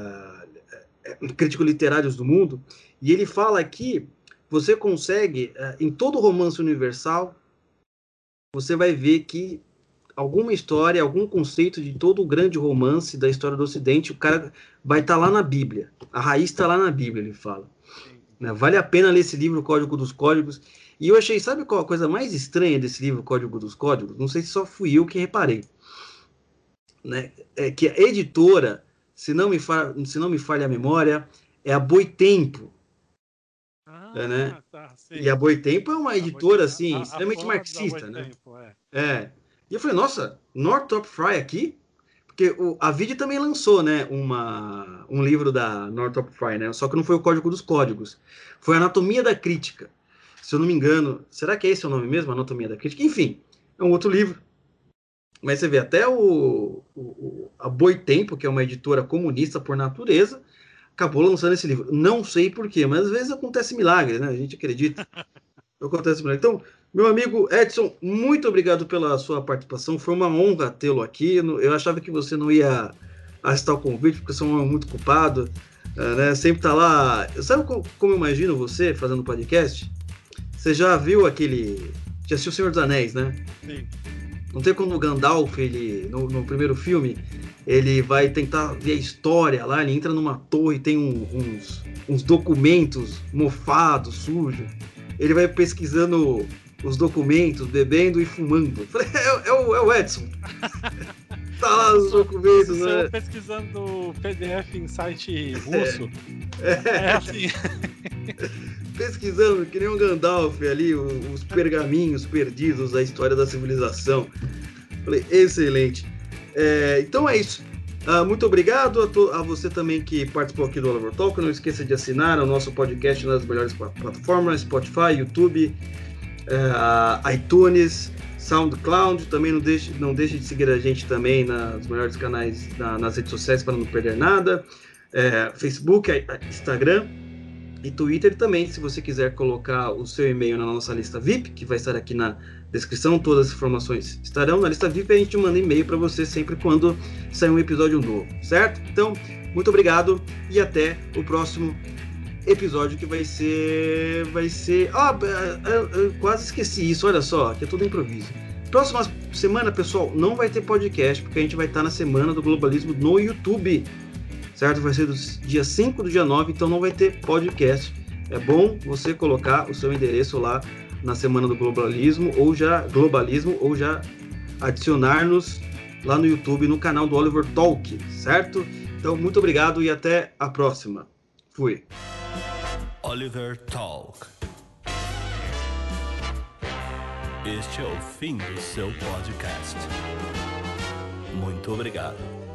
uh, críticos literários do mundo, e ele fala que você consegue, uh, em todo romance universal, você vai ver que alguma história, algum conceito de todo o grande romance da história do Ocidente, o cara vai estar tá lá na Bíblia. A raiz está lá na Bíblia, ele fala. Né? Vale a pena ler esse livro, o Código dos Códigos. E eu achei, sabe qual a coisa mais estranha desse livro, Código dos Códigos? Não sei se só fui eu que reparei. Né? É que a editora, se não me, fa se não me falha a memória, é a Boitempo. Ah, é, né? Tá, e a Boitempo é uma editora, assim, a, extremamente a marxista, né? Boitempo, é. É. E eu falei, nossa, Northrop Frye aqui? Porque o, a Vide também lançou, né, uma, um livro da Northrop Frye, né? Só que não foi o Código dos Códigos. Foi Anatomia da Crítica. Se eu não me engano, será que esse é o nome mesmo? Anatomia da Crítica? Enfim, é um outro livro. Mas você vê, até o, o, a Boitempo, que é uma editora comunista por natureza, acabou lançando esse livro. Não sei porquê, mas às vezes acontece milagre, né? A gente acredita. Acontece milagre. Então, meu amigo Edson, muito obrigado pela sua participação. Foi uma honra tê-lo aqui. Eu achava que você não ia aceitar o convite, porque você é um homem muito culpado, né? Sempre tá lá. Sabe como eu imagino você fazendo podcast? Você já viu aquele... Já assistiu O Senhor dos Anéis, né? Sim. Não tem como o Gandalf, ele, no, no primeiro filme, ele vai tentar ver a história lá, ele entra numa torre, tem um, uns, uns documentos mofados, sujos. Ele vai pesquisando os documentos, bebendo e fumando. É, é, o, é o Edson. Tá lá os documentos, né? Você pesquisando P D F em site russo. É, é assim. Pesquisando, que nem um Gandalf ali, os pergaminhos perdidos da história da civilização. Falei, excelente. É, então é isso. Uh, muito obrigado a, to- a você também que participou aqui do Oliver Talk. Não esqueça de assinar o nosso podcast nas melhores plataformas, Spotify, YouTube, uh, iTunes, SoundCloud. Também não deixe, não deixe de seguir a gente também nos melhores canais, na, nas redes sociais para não perder nada. É, Facebook, Instagram e Twitter também, se você quiser colocar o seu e-mail na nossa lista V I P, que vai estar aqui na descrição, todas as informações estarão na lista V I P, e a gente manda e-mail para você sempre quando sair um episódio novo, certo? Então, muito obrigado e até o próximo episódio, que vai ser... vai ser... Ah, eu, eu quase esqueci isso, olha só, que é tudo improviso. Próxima semana, pessoal, não vai ter podcast, porque a gente vai estar na Semana do Globalismo no YouTube, certo? Vai ser do dia cinco do dia nove, então não vai ter podcast. É bom você colocar o seu endereço lá na Semana do Globalismo, ou já globalismo, ou já adicionar-nos lá no YouTube, no canal do Oliver Talk, certo? Então, muito obrigado e até a próxima. Fui. Oliver Talk. Este é o fim do seu podcast. Muito obrigado.